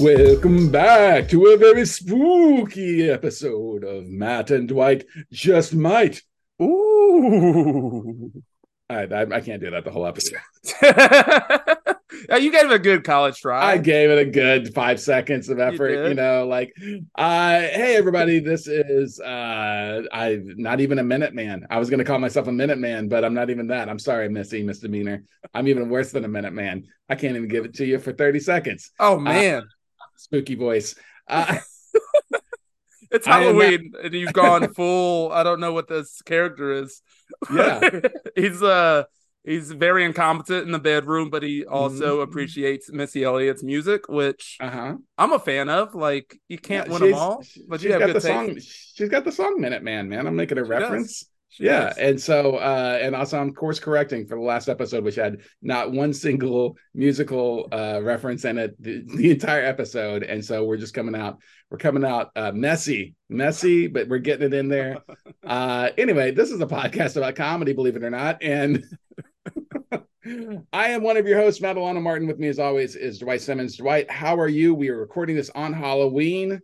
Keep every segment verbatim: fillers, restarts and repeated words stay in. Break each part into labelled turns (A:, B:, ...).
A: Welcome back to a very spooky episode of Matt and Dwight Just Might.
B: Ooh.
A: I, I, I can't do that the whole episode.
B: You gave it a good college try.
A: I gave it a good five seconds of effort. You, you know, like, uh, hey, everybody, this is uh, I not even a minute man. I was going to call myself a minute man, but I'm not even that. I'm sorry, Missy, misdemeanor. I'm even worse than a minute man. I can't even give it to you for thirty seconds.
B: Oh, man.
A: Uh, spooky voice. Uh,
B: it's Halloween, not... and you've gone full. I don't know what this character is.
A: Yeah,
B: he's uh he's very incompetent in the bedroom, but he also mm-hmm. appreciates Missy Elliott's music, which
A: uh-huh.
B: I'm a fan of. Like, you can't yeah, win them all, but
A: she's
B: you have
A: got
B: good
A: the
B: taste.
A: song. She's got the song Minute Man, man. I'm making a
B: she
A: reference.
B: She
A: yeah,
B: does.
A: and so uh, and also I'm course correcting for the last episode, which had not one single musical uh, reference in it the, the entire episode, and so we're just coming out. We're coming out uh, messy, messy, but we're getting it in there. Uh, anyway, this is a podcast about comedy, believe it or not, and I am one of your hosts, Madelana Martin. With me, as always, is Dwight Simmons. Dwight, how are you? We are recording this on Halloween.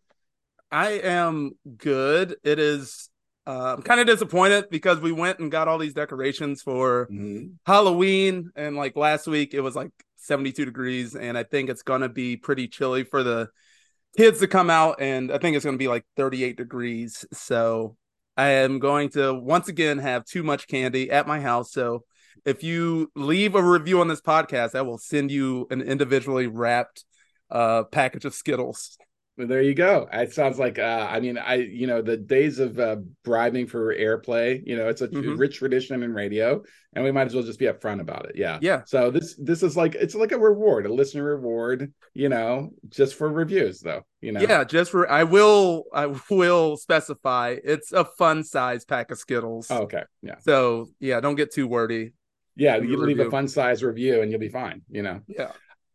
B: I am good. It is. Uh, I'm kind of disappointed because we went and got all these decorations for mm-hmm. Halloween, and like last week it was like seventy-two degrees, and I think it's gonna be pretty chilly for the kids to come out, and I think it's gonna be like thirty-eight degrees. So I am going to once again have too much candy at my house. So if you leave a review on this podcast, I will send you an individually wrapped uh, package of Skittles.
A: There you go. It sounds like, uh, I mean, I, you know, the days of uh, bribing for airplay, you know, it's a mm-hmm. rich tradition in radio, and we might as well just be upfront about it. Yeah.
B: Yeah.
A: So this, this is like, it's like a reward, a listener reward, you know, just for reviews though, you know?
B: Yeah. Just for, I will, I will specify it's a fun size pack of Skittles.
A: Oh, okay. Yeah.
B: So yeah, don't get too wordy.
A: Yeah. You leave review. a fun size review and you'll be fine, you know?
B: Yeah.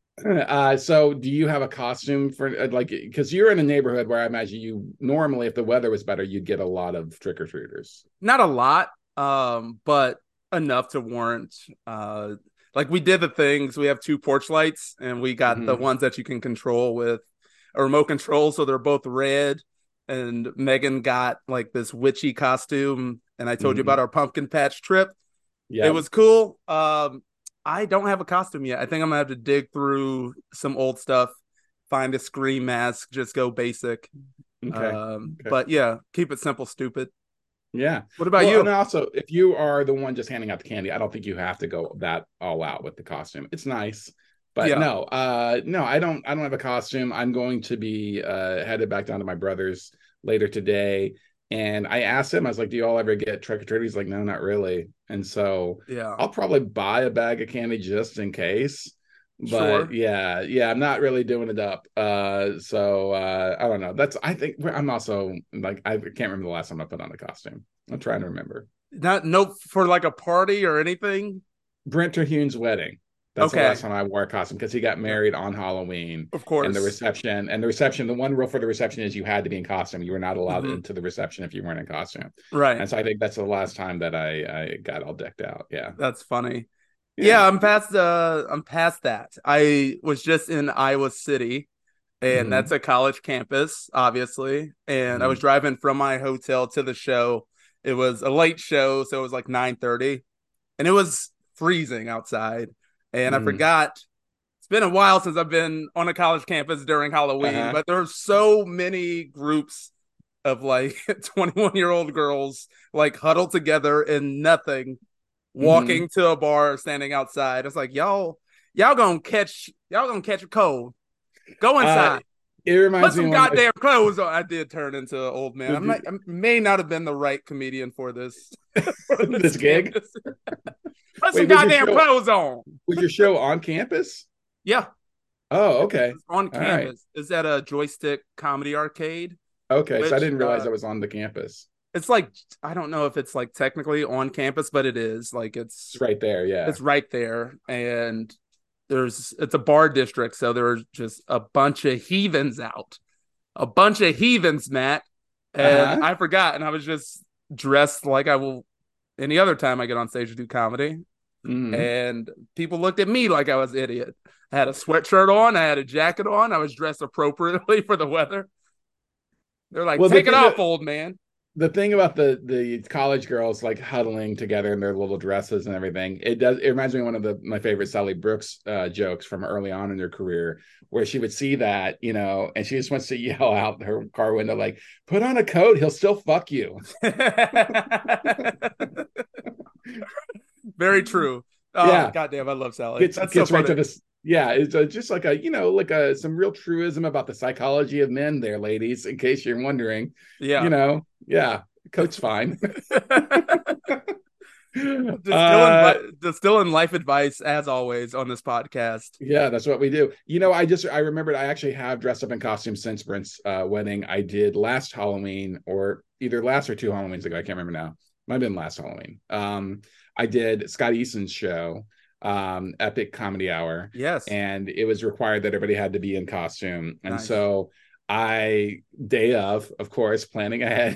A: Uh, so do you have a costume for like, because you're in a neighborhood where I imagine you normally, if the weather was better, you'd get a lot of trick-or-treaters.
B: Not a lot, um, but enough to warrant, uh, like we did the things, we have two porch lights and we got mm-hmm. the ones that you can control with a remote control. So they're both red, and Megan got like this witchy costume. And I told mm-hmm. you about our pumpkin patch trip. Yeah, it was cool. Um, I don't have a costume yet. I think I'm gonna have to dig through some old stuff, find a Scream mask, just go basic.
A: Okay.
B: Um,
A: okay.
B: But yeah, keep it simple, stupid.
A: Yeah.
B: What about
A: well,
B: you?
A: And also, if you are the one just handing out the candy, I don't think you have to go that all out with the costume. It's nice, but yeah. no, uh, no, I don't. I don't have a costume. I'm going to be uh, headed back down to my brother's later today. And I asked him, I was like, do you all ever get trick-or-treat? He's like, no, not really. And so
B: yeah,
A: I'll probably buy a bag of candy just in case. But
B: sure.
A: yeah, yeah, I'm not really doing it up. Uh, so uh, I don't know. That's, I think I'm also like, I can't remember the last time I put on a costume. I'm trying to remember.
B: Not, no, for like a party or anything?
A: Brent Terhune's wedding. That's
B: okay.
A: the last time I wore a costume because he got married on Halloween.
B: Of course.
A: And the reception, and the reception, the one rule for the reception is you had to be in costume. You were not allowed mm-hmm. into the reception if you weren't in costume.
B: Right.
A: And so I think that's the last time that I, I got all decked out. Yeah.
B: That's funny. Yeah. yeah, I'm past uh I'm past that. I was just in Iowa City, and mm-hmm. that's a college campus, obviously. And mm-hmm. I was driving from my hotel to the show. It was a late show, so it was like nine thirty. And it was freezing outside. And mm. I forgot, it's been a while since I've been on a college campus during Halloween, uh-huh. but there are so many groups of like twenty-one-year-old girls like huddled together in nothing, walking mm-hmm. to a bar, standing outside. It's like, y'all, y'all gonna catch, y'all gonna catch a cold. Go inside. Uh,
A: it reminds
B: Put some
A: me
B: goddamn of... clothes on. I did turn into an old man. I'm not, I may not have been the right comedian for this.
A: for this, this gig.
B: Put some Wait, goddamn show, clothes on.
A: Was your show on campus?
B: Yeah.
A: Oh, okay.
B: On campus. Right. Is that a Joystick Comedy Arcade?
A: Okay,
B: which,
A: so I didn't realize
B: uh,
A: I was on the campus.
B: It's like, I don't know if it's like technically on campus, but it is. Like it's,
A: it's right there, yeah.
B: It's right there. And there's it's a bar district, so there's just a bunch of heathens out. A bunch of heathens, Matt. And uh-huh. I forgot, and I was just dressed like I will any other time I get on stage to do comedy. Mm-hmm. And people looked at me like I was an idiot. I had a sweatshirt on. I had a jacket on. I was dressed appropriately for the weather. They're like, well, take it off, that, old man.
A: The thing about the the college girls like huddling together in their little dresses and everything, it does. It reminds me of one of the my favorite Sally Brooks uh, jokes from early on in her career, where she would see that, you know, and she just wants to yell out her car window, like, "Put on a coat, he'll still fuck you."
B: Very true. Oh, yeah. Goddamn, I love Sally.
A: Gets, gets so right to this. Yeah, it's a, just like a, you know, like a some real truism about the psychology of men there, ladies, in case you're wondering. Yeah. You know, yeah, coat's fine.
B: Distilling, uh, distilling life advice, as always, on this podcast.
A: Yeah, that's what we do. You know, I just, I remembered I actually have dressed up in costume since Brent's uh, wedding. I did last Halloween, or either last or two Halloweens ago. I can't remember now. Might have been last Halloween. Um, I did Scott Easton's show, um Epic Comedy Hour.
B: Yes.
A: And it was required that everybody had to be in costume. And
B: nice.
A: So I, day of, of course, planning ahead.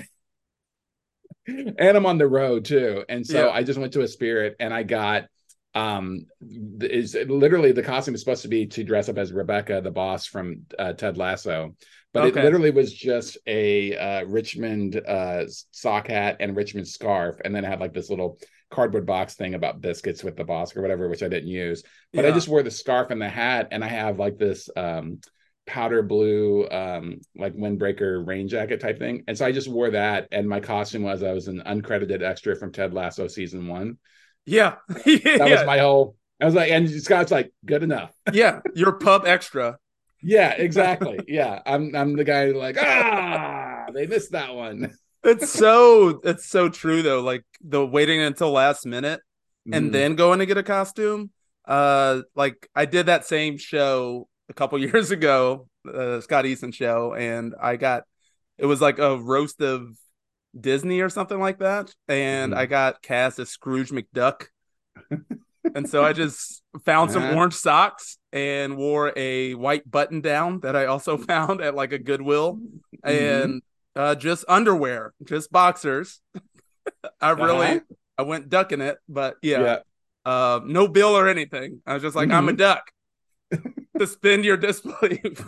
A: And I'm on the road too. And so yeah. I just went to a Spirit and I got um is literally the costume is supposed to be to dress up as Rebecca, the boss from uh, Ted Lasso. But okay. It literally was just a uh, Richmond uh, sock hat and Richmond scarf. And then I had like this little cardboard box thing about biscuits with the boss or whatever, which I didn't use. But yeah. I just wore the scarf and the hat, and I have like this um, powder blue, um, like windbreaker rain jacket type thing. And so I just wore that. And my costume was I was an uncredited extra from Ted Lasso season one.
B: Yeah.
A: That yeah. was my whole, I was like, and Scott's like, good enough.
B: Yeah. You're pub extra.
A: Yeah, exactly. Yeah, I'm I'm the guy who's like, ah, they missed that one.
B: It's so it's so true though. Like the waiting until last minute and mm. then going to get a costume. Uh, like I did that same show a couple years ago, uh, Scott Easton show, and I got it was like a roast of Disney or something like that, and mm. I got cast as Scrooge McDuck. And so I just found some uh-huh. orange socks and wore a white button down that I also found at like a Goodwill, mm-hmm. and uh, just underwear, just boxers. I really, uh-huh. I went ducking it, but yeah, yeah. Uh, no bill or anything. I was just like, mm-hmm. I'm a duck. Suspend your disbelief.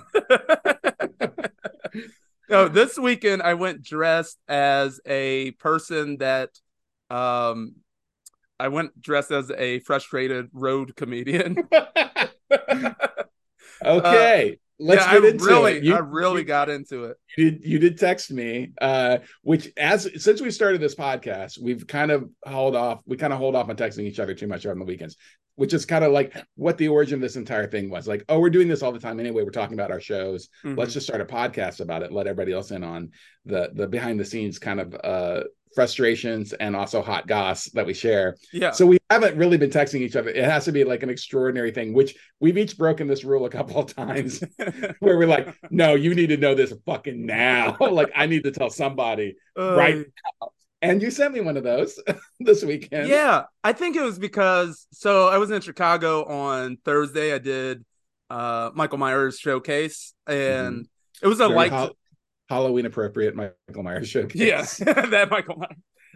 B: No, this weekend I went dressed as a person that, um, I went dressed as a frustrated road comedian.
A: Okay,
B: uh,
A: let's
B: yeah,
A: get
B: I
A: into
B: really,
A: it. You,
B: I really
A: you,
B: got into it.
A: You did, you did text me, uh, which as since we started this podcast, we've kind of held off. We kind of hold off on texting each other too much on the weekends, which is kind of like what the origin of this entire thing was. Like, oh, we're doing this all the time anyway. We're talking about our shows. Mm-hmm. Let's just start a podcast about it. Let everybody else in on the the behind the scenes kind of uh, frustrations and also hot goss that we share.
B: Yeah.
A: So we haven't really been texting each other. It has to be like an extraordinary thing, which we've each broken this rule a couple of times where we're like, no, you need to know this fucking now. Like I need to tell somebody uh, right now. And you sent me one of those this weekend.
B: Yeah. I think it was because, so I was in Chicago on Thursday. I did uh, Michael Myers showcase, and mm-hmm. it was a
A: Very
B: light
A: ho- Halloween appropriate Michael Myers showcase.
B: Yes, yeah, that Michael Myers.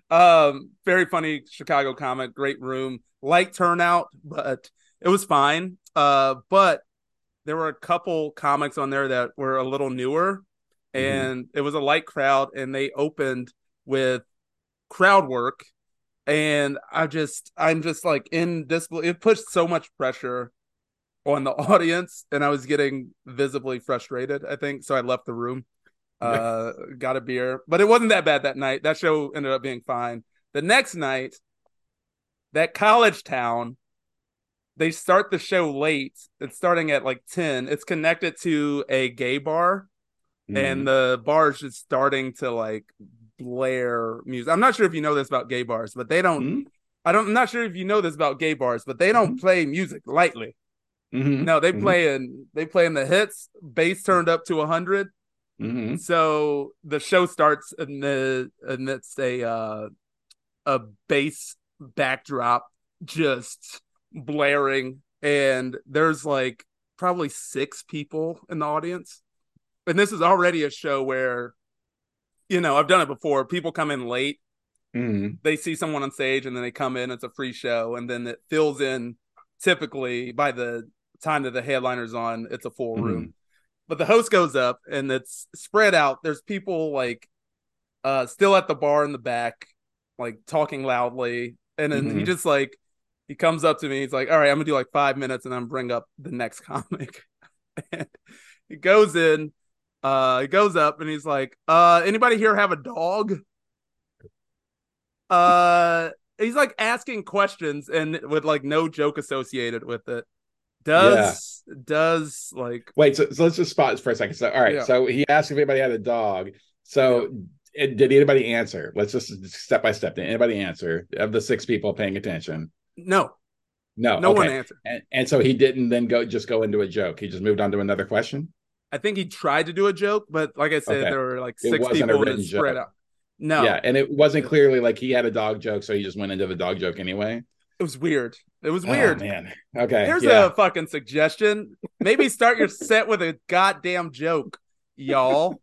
B: Um, very funny Chicago comic, great room, light turnout, but it was fine. Uh, but there were a couple comics on there that were a little newer, and mm-hmm. it was a light crowd, and they opened with crowd work, and I just, I'm just like in disbelief. It pushed so much pressure on the audience, and I was getting visibly frustrated, I think, so I left the room. Uh, got a beer, but it wasn't that bad that night. That show ended up being fine. The next night, that college town, they start the show late. It's starting at like ten. It's connected to a gay bar, mm. and the bar is just starting to like blare music. I'm not sure if you know this about gay bars, but they don't. Mm. I don't. I'm not sure if you know this about gay bars, but they don't mm. play music lightly. Mm-hmm. No, they mm-hmm. play in they play in the hits. Bass turned up to a hundred. Mm-hmm. So the show starts and the and it's a uh, a bass backdrop just blaring, and there's like probably six people in the audience, and this is already a show where, you know, I've done it before. People come in late, mm-hmm. they see someone on stage, and then they come in. It's a free show, and then it fills in typically by the time that the headliner's on, it's a full
A: Mm-hmm.
B: room. But the host goes up and it's spread out. There's people like uh still at the bar in the back, like talking loudly. And then
A: Mm-hmm.
B: he just like he comes up to me, he's like, all right, I'm gonna do like five minutes and then bring up the next comic. And he goes in, uh, he goes up and he's like, uh, anybody here have a dog? Uh he's like asking questions and with like no joke associated with it. Does yeah. does like
A: wait, so, so let's just spot for a second. So all right, yeah. so he asked if anybody had a dog. So yeah. it, did anybody answer? Let's just step by step. Did anybody answer of the six people paying attention?
B: No.
A: No,
B: no
A: okay.
B: one answered.
A: And, and so he didn't then go just go into a joke. He just moved on to another question.
B: I think he tried to do a joke, but like I said, okay. there were like six people
A: a
B: and spread out. No.
A: Yeah, and it wasn't clearly like he had a dog joke, so he just went into the dog joke anyway.
B: It was weird. It was weird.
A: Oh, man. Okay.
B: Here's
A: yeah.
B: a fucking suggestion. Maybe start your set with a goddamn joke, y'all.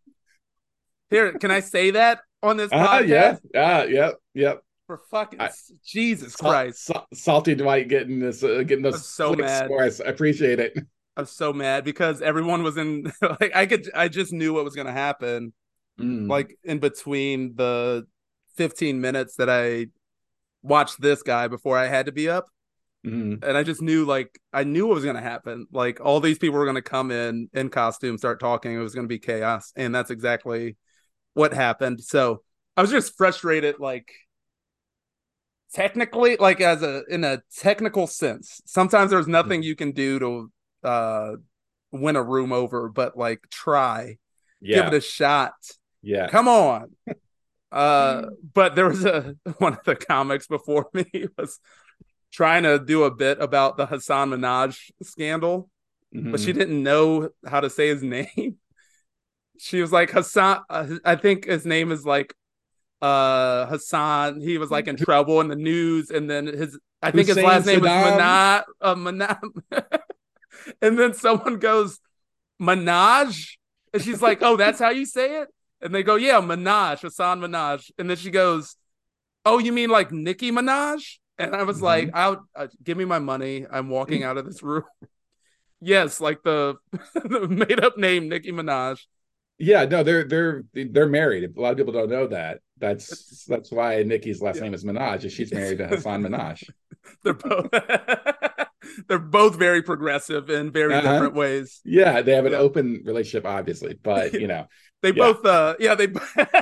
B: Here, can I say that on this podcast?
A: Uh, yeah. Uh, yep. Yep.
B: For fucking I, Jesus
A: sal-
B: Christ.
A: Sal- salty Dwight getting this, uh, getting those
B: so mad.
A: Scores. I appreciate it.
B: I'm so mad because everyone was in like I could I just knew what was gonna happen.
A: Mm.
B: Like in between the fifteen minutes that I watched this guy before I had to be up.
A: Mm-hmm.
B: And I just knew like I knew what was gonna happen. Like all these people were gonna come in in costume, start talking, it was gonna be chaos. And that's exactly what happened. So I was just frustrated, like technically, like as a in a technical sense. Sometimes there's nothing mm-hmm. you can do to uh win a room over, but like try. Yeah. Give it a shot.
A: Yeah.
B: Come on. uh but there was a one of the comics before me was trying to do a bit about the Hasan Minhaj scandal, mm-hmm. but she didn't know how to say his name. She was like Hassan, uh, I think his name is like uh Hassan. He was like in trouble in the news, and then his I think Hussein his last name Saddam. was Minaj. Uh, Minaj. And then someone goes, Minaj? And she's like, oh, that's how you say it? And they go, yeah, Minaj, Hasan Minhaj. And then she goes, oh, you mean like Nicki Minaj? And I was mm-hmm. like, I'll uh, give me my money. I'm walking out of this room. Yes, like the, the made up name, Nicki Minaj.
A: Yeah, no, they're they're they're married. A lot of people don't know that. That's that's why Nicki's last yeah. name is Minaj, and she's married to Hasan Minhaj.
B: They're both they're both very progressive in very uh-huh. different ways.
A: Yeah, they have an yeah. open relationship, obviously, but you know,
B: they
A: yeah.
B: both uh yeah they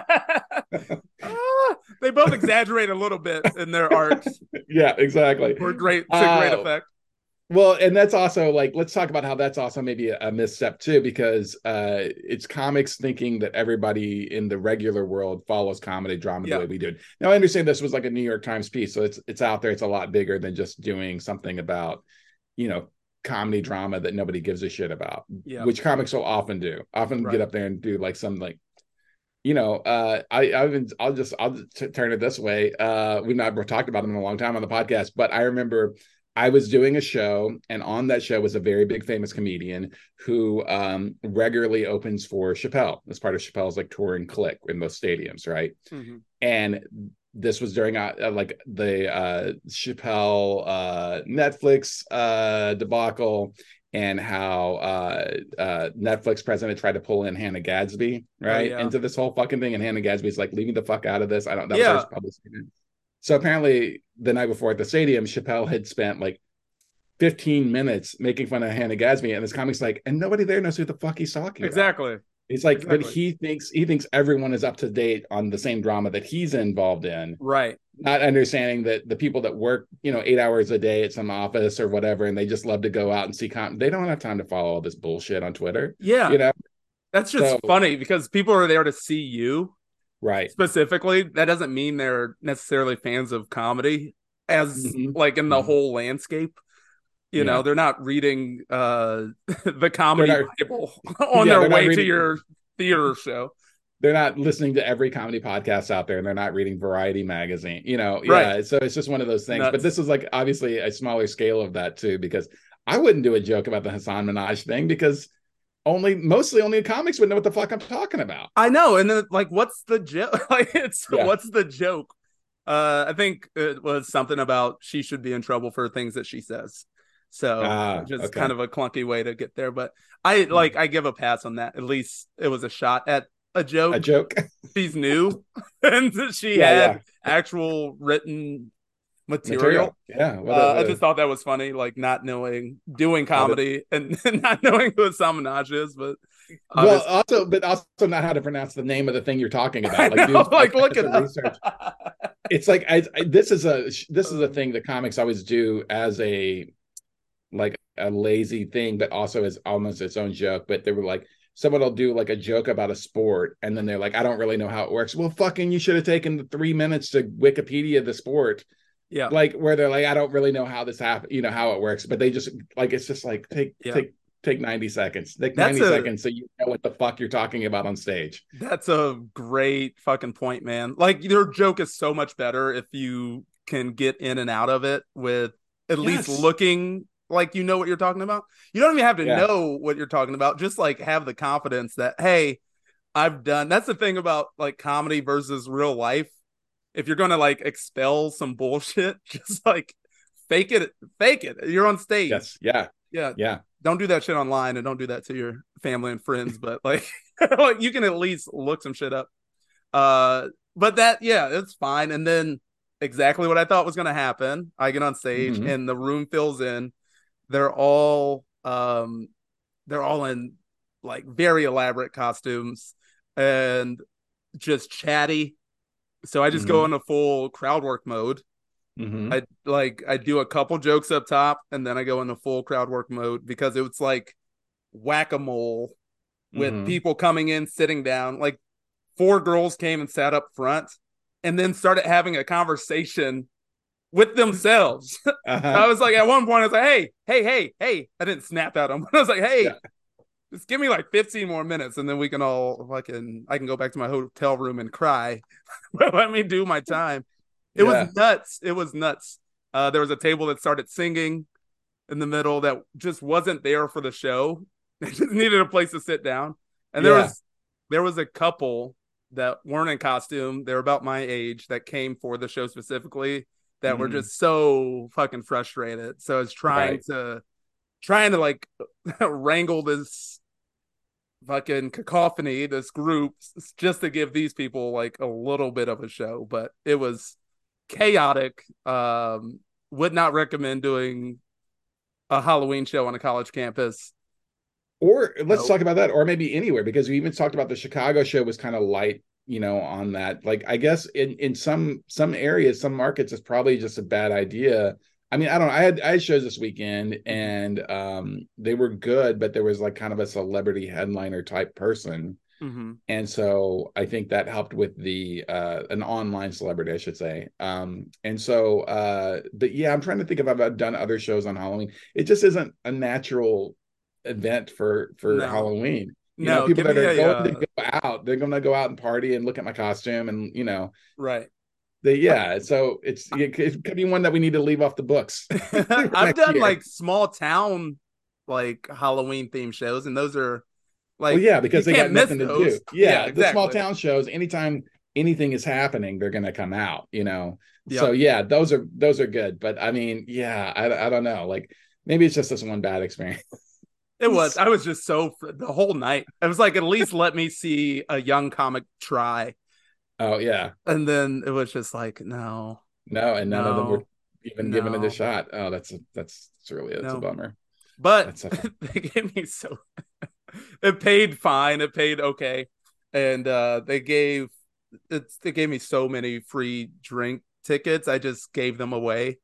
B: uh, they both exaggerate a little bit in their art.
A: Yeah, exactly.
B: For great to uh, great effect.
A: Well, and that's also like, let's talk about how that's also maybe a, a misstep too, because uh, it's comics thinking that everybody in the regular world follows comedy drama yeah. the way we do. Now, I understand this was like a New York Times piece, so it's it's out there. It's a lot bigger than just doing something about, you know, comedy drama that nobody gives a shit about, yeah. which comics will often do. Often right. get up there and do like some like, you know, uh, I I've been, I'll just I'll t- turn it this way. Uh, we've not talked about them in a long time on the podcast, but I remember. I was doing a show, and on that show was a very big famous comedian who um, regularly opens for Chappelle as part of Chappelle's like touring clique in those stadiums, right? Mm-hmm. And this was during uh, like the uh, Chappelle uh, Netflix uh, debacle, and how uh, uh, Netflix president tried to pull in Hannah Gadsby, right, oh, yeah. into this whole fucking thing, and Hannah Gadsby's like, leave me the fuck out of this. I don't. That yeah. was her public statement. So apparently the night before at the stadium, Chappelle had spent like fifteen minutes making fun of Hannah Gadsby, and this comic's like, and nobody there knows who the fuck he's talking
B: exactly.
A: about. He's like,
B: exactly.
A: but he thinks he thinks everyone is up to date on the same drama that he's involved in.
B: Right.
A: Not understanding that the people that work, you know, eight hours a day at some office or whatever, and they just love to go out and see com- they don't have time to follow all this bullshit on Twitter.
B: Yeah.
A: You know?
B: That's just so funny because people are there to see you.
A: Right.
B: Specifically, that doesn't mean they're necessarily fans of comedy as mm-hmm. like in the mm-hmm. whole landscape. You yeah. know, they're not reading uh, the comedy not, Bible on yeah, their way reading, to your theater show.
A: They're not listening to every comedy podcast out there, and they're not reading Variety magazine. You know,
B: right.
A: yeah. So it's just one of those things.
B: Nuts.
A: But this is like obviously a smaller scale of that too, because I wouldn't do a joke about the Hasan Minhaj thing because only mostly only comics would know what the fuck I'm talking about.
B: I know. And then like, what's the joke? Like, it's
A: yeah.
B: what's the joke? Uh, I think it was something about she should be in trouble for things that she says. So
A: Ah,
B: just
A: okay.
B: kind of a clunky way to get there. But I like I give a pass on that. At least it was a shot at a
A: A
B: joke.
A: joke.
B: She's new and she
A: Yeah,
B: had
A: yeah.
B: actual written material.
A: Material. Yeah. What a
B: Uh, I
A: what
B: just
A: a
B: thought that was funny, like not knowing doing
A: how to
B: comedy and, and not knowing who a Samanaj is, but
A: well
B: obviously
A: also but also not how to pronounce the name of the thing you're talking
B: I
A: about. Like
B: know,
A: dude,
B: like
A: like I
B: look
A: did
B: it
A: some
B: up.
A: research. It's like I, I this is a this is a
B: um,
A: thing that comics always do as a like a lazy thing, but also as almost its own joke. But they were like, someone will do like a joke about a sport, and then they're like, I don't really know how it works. Well, fucking, you should have taken the three minutes to Wikipedia the sport,
B: yeah,
A: like where they're like, I don't really know how this happens, you know, how it works. But they just like it's just like take
B: yeah.
A: take take ninety seconds, take
B: That's
A: ninety
B: a
A: seconds, so you know what the fuck you're talking about on stage.
B: that's a great fucking point, man. Like your joke is so much better if you can get in and out of it with at least
A: Yes.
B: looking like you know what you're talking about. You don't even have to
A: Yeah.
B: know what you're talking about. Just like have the confidence that, hey, I've done. That's the thing about like comedy versus real life. If you're gonna like expel some bullshit, just like fake it, fake it. You're on stage.
A: Yes. Yeah.
B: Yeah.
A: Yeah.
B: Don't do that shit online and don't do that to your family and friends, but like like you can at least look some shit up. Uh but that yeah, it's fine. And then exactly what I thought was gonna happen. I get on stage
A: Mhm.
B: and the room fills in. They're all um they're all in like very elaborate costumes and just chatty. So I just go
A: Mhm.
B: into full crowd work mode.
A: Mhm.
B: I like I do a couple jokes up top and then I go into full crowd work mode because it was like whack-a-mole with
A: Mhm.
B: people coming in, sitting down. Like four girls came and sat up front and then started having a conversation with themselves.
A: Uh-huh.
B: I was like, at one point, I was like, hey, hey, hey, hey. I didn't snap at them. I was like,
A: Yeah.
B: hey, just give me like fifteen more minutes and then we can all fucking, I can go back to my hotel room and cry. Let me do my time. It was
A: Yeah.
B: nuts. It was nuts. Uh, there was a table that started singing in the middle that just wasn't there for the show. They just needed a place to sit down. And there
A: Yeah.
B: was there was a couple that weren't in costume. They're about my age that came for the show specifically that were
A: Mhm.
B: just so fucking frustrated. So I was trying
A: Right.
B: to trying to like wrangle this fucking cacophony, this group, just to give these people like a little bit of a show. But it was chaotic. Um, would not recommend doing a Halloween show on a college campus.
A: Or let's
B: Nope.
A: talk about that, or maybe anywhere, because we even talked about the Chicago show was kind of light, you know, on that. Like, I guess in in some some areas, some markets, it's probably just a bad idea. I mean, I don't know. I had I had shows this weekend,
B: Mm-hmm.
A: and um, they were good, but there was like kind of a celebrity headliner type person,
B: Mm-hmm.
A: and so I think that helped with the uh, an online celebrity, I should say. Um, and so, uh, but yeah, I'm trying to think if I've done other shows on Halloween. It just isn't a natural event for for
B: No,
A: Halloween. You know,
B: no.
A: people
B: Give
A: that
B: me
A: are
B: a
A: going to
B: uh,
A: go out, they're going to go out and party and look at my costume, and you know,
B: right.
A: they yeah. So it's it, it could be one that we need to leave off the books for
B: I've
A: next
B: done
A: year.
B: like small town like Halloween theme shows, and those are
A: Well,
B: like
A: yeah,
B: you
A: because they
B: can't
A: got
B: miss
A: nothing to do.
B: those. Yeah,
A: Yeah, the small
B: exactly.
A: town shows, anytime anything is happening, they're going to come out, you know. So
B: Yep.
A: yeah, those are those are good. But I mean, yeah, I I don't know. Like maybe it's just this one bad experience.
B: It was. I was just so the whole night. I was like, at least let me see a young comic try.
A: Oh yeah,
B: And then it was just like, no,
A: no, and none of them were
B: no,
A: even giving it a
B: no,
A: shot. Oh, that's a, that's it's really that's a
B: no.
A: bummer.
B: But
A: That's a
B: they gave me so it paid fine. It paid okay. And uh they gave it's they gave me so many free drink tickets. I just gave them away.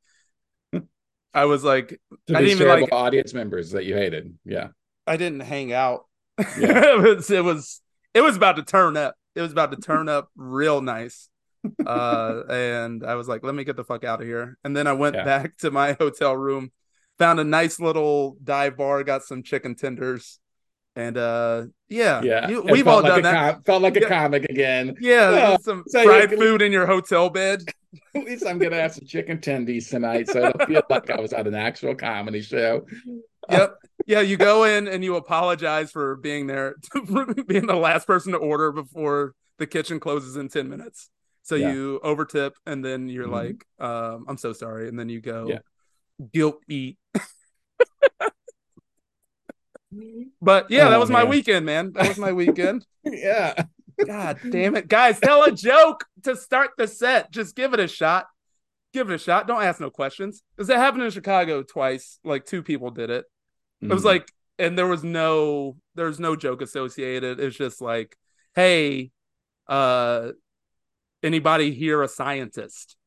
B: I was like,
A: to
B: I didn't
A: these
B: even
A: terrible
B: like
A: audience members that you hated. Yeah,
B: I didn't hang out.
A: yeah.
B: it was it was it was about to turn up. It was about to turn up real nice. Uh, and I was like, let me get the fuck out of here. And then I went
A: Yeah.
B: back to my hotel room, found a nice little dive bar, got some chicken tenders, and uh, yeah,
A: Yeah,
B: you,
A: it
B: we've
A: felt
B: all
A: like
B: done
A: a
B: that.
A: com- felt like a
B: Yeah,
A: comic again.
B: yeah,
A: Oh,
B: some
A: so yeah,
B: fried
A: at least,
B: food in your hotel bed.
A: at least I'm gonna have some chicken tendies tonight, so it'll feel like I was at an actual comedy show. Oh,
B: Yep. Yeah, you go in and you apologize for being there, for being the last person to order before the kitchen closes in ten minutes. So
A: yeah,
B: you overtip and then you're
A: hmm
B: like, um, I'm so sorry. And then you
A: yeah.
B: go guilt eat. But yeah, that
A: Oh
B: was my
A: man.
B: weekend, man. That was my weekend.
A: Yeah.
B: God damn it. Guys, tell a joke to start the set. Just give it a shot. Give it a shot. Don't ask no questions. Because it happened in Chicago twice. Like two people did it. It was
A: Mm.
B: like, and there was no, there's no joke associated. It's just like, hey, uh, anybody here a scientist?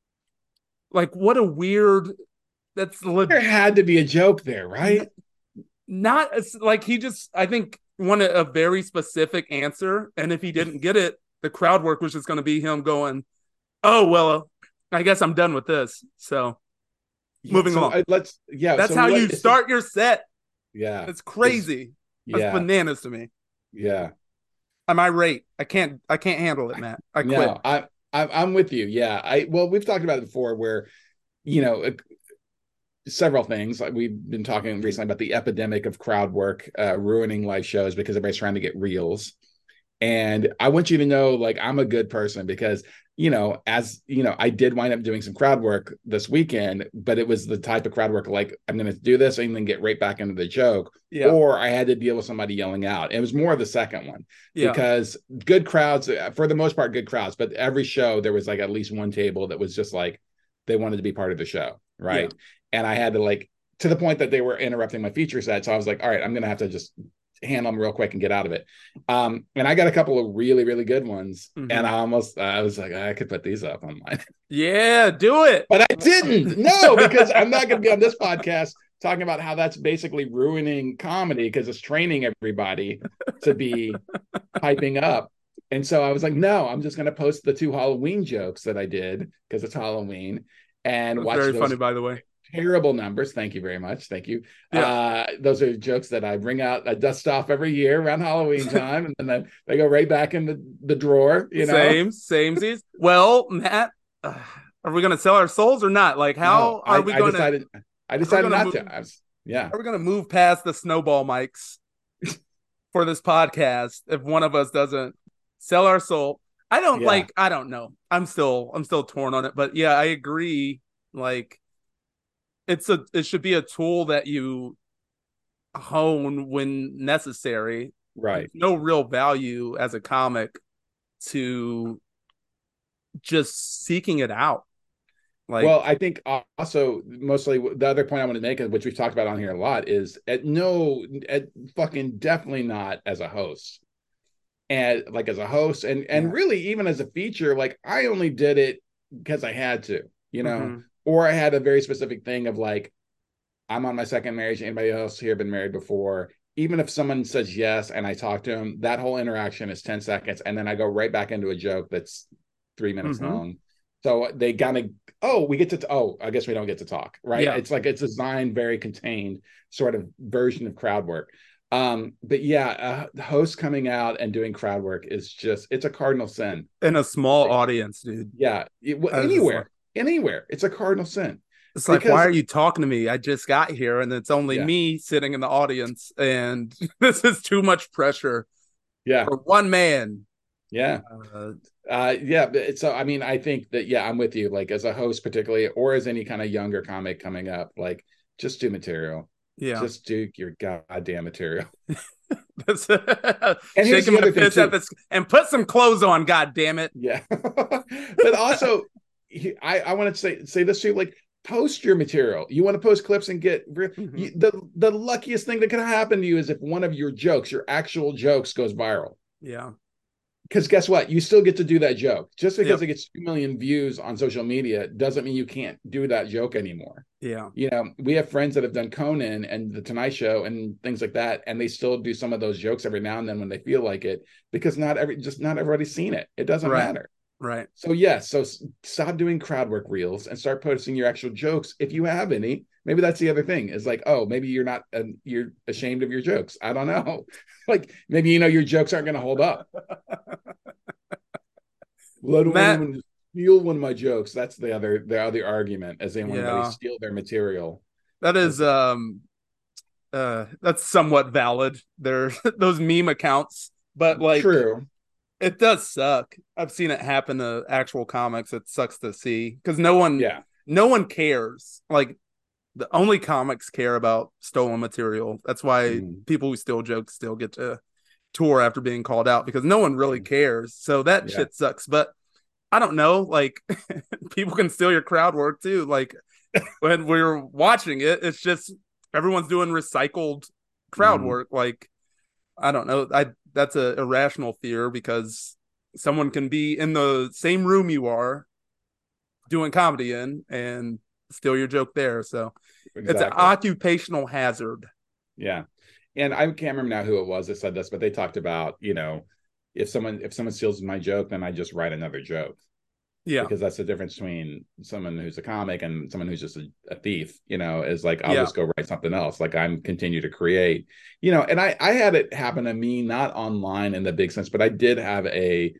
B: Like, what a weird. That's le-
A: There had to be a joke there, right?
B: not as, like he just. I think wanted a very specific answer, and if he didn't get it, the crowd work was just going to be him going, "Oh well, I guess I'm done with this." So
A: Yeah,
B: moving
A: so
B: on.
A: uh, let's yeah.
B: That's
A: So
B: how
A: what
B: you
A: is
B: start your set.
A: it? Yeah.
B: It's
A: Is
B: crazy. That's
A: yeah.
B: bananas to me.
A: Yeah.
B: I'm irate. I can't. I can't handle it, Matt. I quit.
A: No, I, I I'm with you. Yeah. I well, we've talked about it before where, you know, uh, several things. Like we've been talking recently about the epidemic of crowd work uh, ruining live shows because everybody's trying to get reels. And I want you to know, like, I'm a good person because, you know, as you know, I did wind up doing some crowd work this weekend, but it was the type of crowd work like I'm going to do this and then get right back into the joke,
B: Yeah.
A: or I had to deal with somebody yelling out. It was more of the second one
B: Yeah.
A: because good crowds, for the most part, good crowds, but every show there was like at least one table that was just like they wanted to be part of the show, right? Yeah. And I had to like to the point that they were interrupting my feature set, so I was like, all right, I'm going to have to just handle them real quick and get out of it. Um, and I got a couple of really, really good ones. Mm-hmm. And I almost, I was like, I could put these up online.
B: Yeah, do it.
A: But I didn't. No, because I'm not going to be on this podcast talking about how that's basically ruining comedy because it's training everybody to be hyping up. And so I was like, no, I'm just going to post the two Halloween jokes that I did because it's Halloween. And watch
B: very
A: those.
B: Funny, by the way.
A: Terrible numbers. Thank you very much. Thank you. Yeah. Uh, those are jokes that I bring out, I dust off every year around Halloween time, and then they, they go right back in the, the drawer. You know,
B: same, same. Well, Matt, uh, are we going to sell our souls or not? Like, how no, are
A: I,
B: we going
A: to? I decided not
B: move,
A: to. I was, yeah.
B: Are we going to move past the snowball mics for this podcast if one of us doesn't sell our soul? I don't yeah. like. I don't know. I'm still. I'm still torn on it. But yeah, I agree. Like. It's a it should be a tool that you hone when necessary.
A: Right.
B: There's no real value as a comic to just seeking it out.
A: Like, well, I think also mostly the other point I want to make, which we've talked about on here a lot, is at no, at fucking definitely not as a host, and like as a host, and and yeah. really even as a feature, like I only did it because I had to, you know. Mm-hmm. Or I had a very specific thing of like, I'm on my second marriage. Anybody else here been married before? Even if someone says yes and I talk to them, that whole interaction is ten seconds. And then I go right back into a joke that's three minutes mm-hmm. long. So they kind of, oh, we get to, t- oh, I guess we don't get to talk, right? Yeah. It's like, it's designed very contained sort of version of crowd work. Um, but yeah, uh, the host coming out and doing crowd work is just, it's a cardinal sin.
B: In a small like, audience, dude.
A: Yeah. It, well, anywhere. Anywhere. It's a cardinal sin.
B: It's like, because, why are you talking to me? I just got here and it's only yeah. me sitting in the audience and this is too much pressure.
A: Yeah.
B: For one man.
A: Yeah. Uh, uh, yeah. So, I mean, I think that, yeah, I'm with you. Like as a host particularly, or as any kind of younger comic coming up, like just do material. Yeah. Just do your goddamn material.
B: and shake him in the fist at this, and put some clothes on, god damn it.
A: Yeah. But also, I, I want to say say this too, like post your material. You want to post clips and get mm-hmm. you, the the luckiest thing that can happen to you is if one of your jokes, your actual jokes, goes viral.
B: Yeah.
A: Because guess what? You still get to do that joke. Just because yep. it gets two million views on social media doesn't mean you can't do that joke anymore.
B: Yeah.
A: You know, we have friends that have done Conan and The Tonight Show and things like that, and they still do some of those jokes every now and then when they feel like it, because not every just not everybody's seen it. It doesn't
B: right.
A: matter.
B: Right.
A: So yes, so stop doing crowd work reels and start posting your actual jokes if you have any. Maybe that's the other thing. Is like, oh, maybe you're not uh, you're ashamed of your jokes. I don't know. Like maybe you know your jokes aren't going to hold up. Let Matt, steal one of my jokes. That's the other the other argument, as they want yeah. to steal their material.
B: That is um uh that's somewhat valid. There those meme accounts, but like
A: true.
B: It does suck. I've seen it happen to actual comics. It sucks to see because no one,
A: yeah,
B: no one cares. Like the only comics care about stolen material. That's why
A: Mm.
B: people who steal jokes still get to tour after being called out, because no one really cares. So that
A: Yeah.
B: shit sucks. But I don't know, like people can steal your crowd work too. Like when we were watching it, it's just everyone's doing recycled crowd
A: Mm.
B: work. Like I don't know. I that's a irrational fear, because someone can be in the same room you are doing comedy in and steal your joke there. So
A: Exactly.
B: it's an occupational hazard.
A: Yeah. And I can't remember now who it was that said this, but they talked about, you know, if someone if someone steals my joke, then I just write another joke.
B: Yeah.
A: Because that's the difference between someone who's a comic and someone who's just a, a thief, you know, is like, I'll
B: Yeah.
A: just go write something else. Like I'm continue to create, you know, and I, I had it happen to me, not online in the big sense, but I did have a,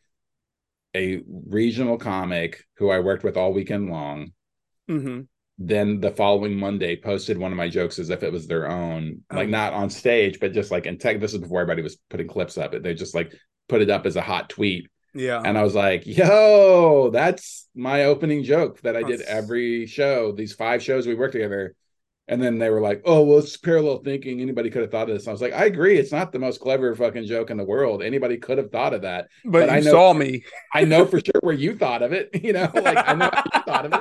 A: a regional comic who I worked with all weekend long.
B: Mm-hmm.
A: Then the following Monday posted one of my jokes as if it was their own, like
B: Oh.
A: not on stage, but just like in tech. This is before everybody was putting clips up. They just like put it up as a hot tweet.
B: Yeah.
A: And I was like, yo, that's my opening joke that I did
B: That's-
A: every show, these five shows we worked together. And then they were like, oh, well, it's parallel thinking. Anybody could have thought of this. I was like, I agree. It's not the most clever fucking joke in the world. Anybody could have thought of that.
B: But,
A: But
B: you
A: I know-
B: saw me.
A: I know for sure where you thought of it. You know, like I know how you thought of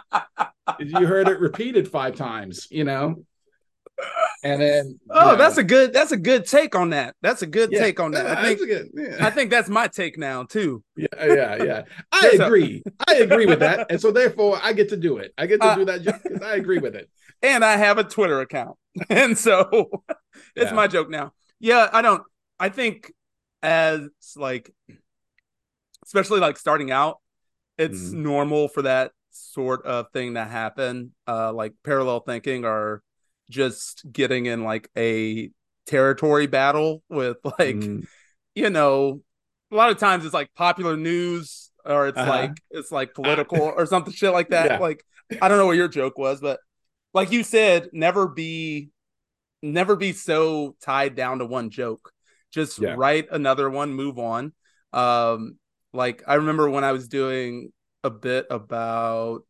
A: it. You heard it repeated five times, you know? And then
B: Oh,
A: you know,
B: that's a good that's a good take on that. That's a good
A: yeah,
B: take on that.
A: yeah,
B: I think
A: that's a good- yeah.
B: I think that's my take now too.
A: Yeah, yeah, yeah. I
B: There's a-
A: agree. I agree with that. And so therefore I get to do it. I get to
B: Uh,
A: do that joke because I agree with it.
B: And I have a Twitter account. And so it's
A: Yeah.
B: my joke now. Yeah, I don't I think as like especially like starting out, it's
A: Mhm.
B: normal for that sort of thing to happen. Uh like parallel thinking or just getting in like a territory battle with like
A: Mm.
B: you know, a lot of times it's like popular news or it's
A: Uh-huh.
B: like it's like political or something shit like that.
A: Yeah.
B: Like I don't know what your joke was, but like you said, never be never be so tied down to one joke. Just
A: Yeah.
B: write another one, move on. Um like I remember when I was doing a bit about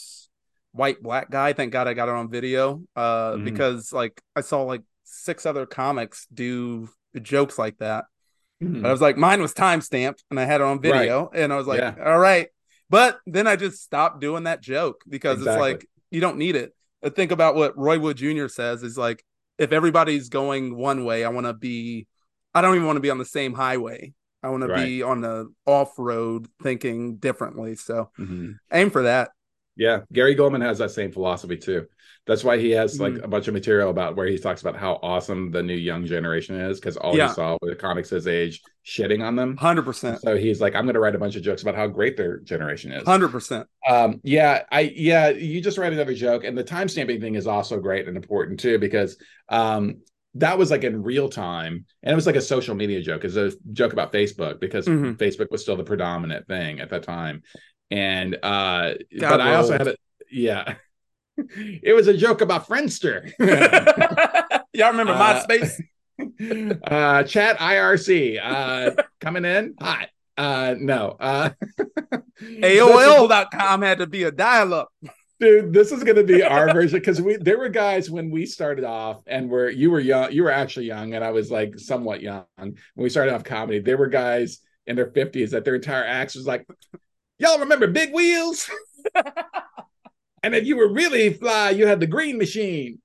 B: white black guy, thank God I got it on video. Uh
A: Mhm.
B: because like I saw like six other comics do jokes like that.
A: Mhm.
B: But I was like, mine was time stamped and I had it on video. And I was like,
A: Yeah.
B: all right. But then I just stopped doing that joke because
A: Exactly.
B: it's like, you don't need it. I think about what Roy Wood Junior says is like, if everybody's going one way, I want to be, I don't even want to be on the same highway. I want
A: Right.
B: to be on the off road thinking differently. So
A: Mhm.
B: aim for that.
A: Yeah, Gary Goldman has that same philosophy too. That's why he has like
B: Mhm.
A: a bunch of material about where he talks about how awesome the new young generation is, because all
B: Yeah.
A: he saw with comics his age shitting on them.
B: one hundred percent.
A: So he's like, I'm going to write a bunch of jokes about how great their generation is.
B: one hundred percent.
A: Um, yeah, I yeah, you just write another joke, and the timestamping thing is also great and important too, because um, that was like in real time, and it was like a social media joke. It's a joke about Facebook because
B: Mhm.
A: Facebook was still the predominant thing at that time, and uh,
B: God
A: but I also
B: rolled.
A: had a yeah, it was a joke about Friendster.
B: Y'all remember
A: Uh,
B: MySpace?
A: uh, chat I R C uh, coming in hot. Uh, no, uh,
B: A O L dot com had to be a dial-up.
A: Dude, this is going to be our version because we there were guys when we started off and where you were young, you were actually young, and I was like somewhat young when we started off comedy. There were guys in their fifties that their entire act was like, "Y'all remember Big Wheels?" And if you were really fly, you had the Green Machine,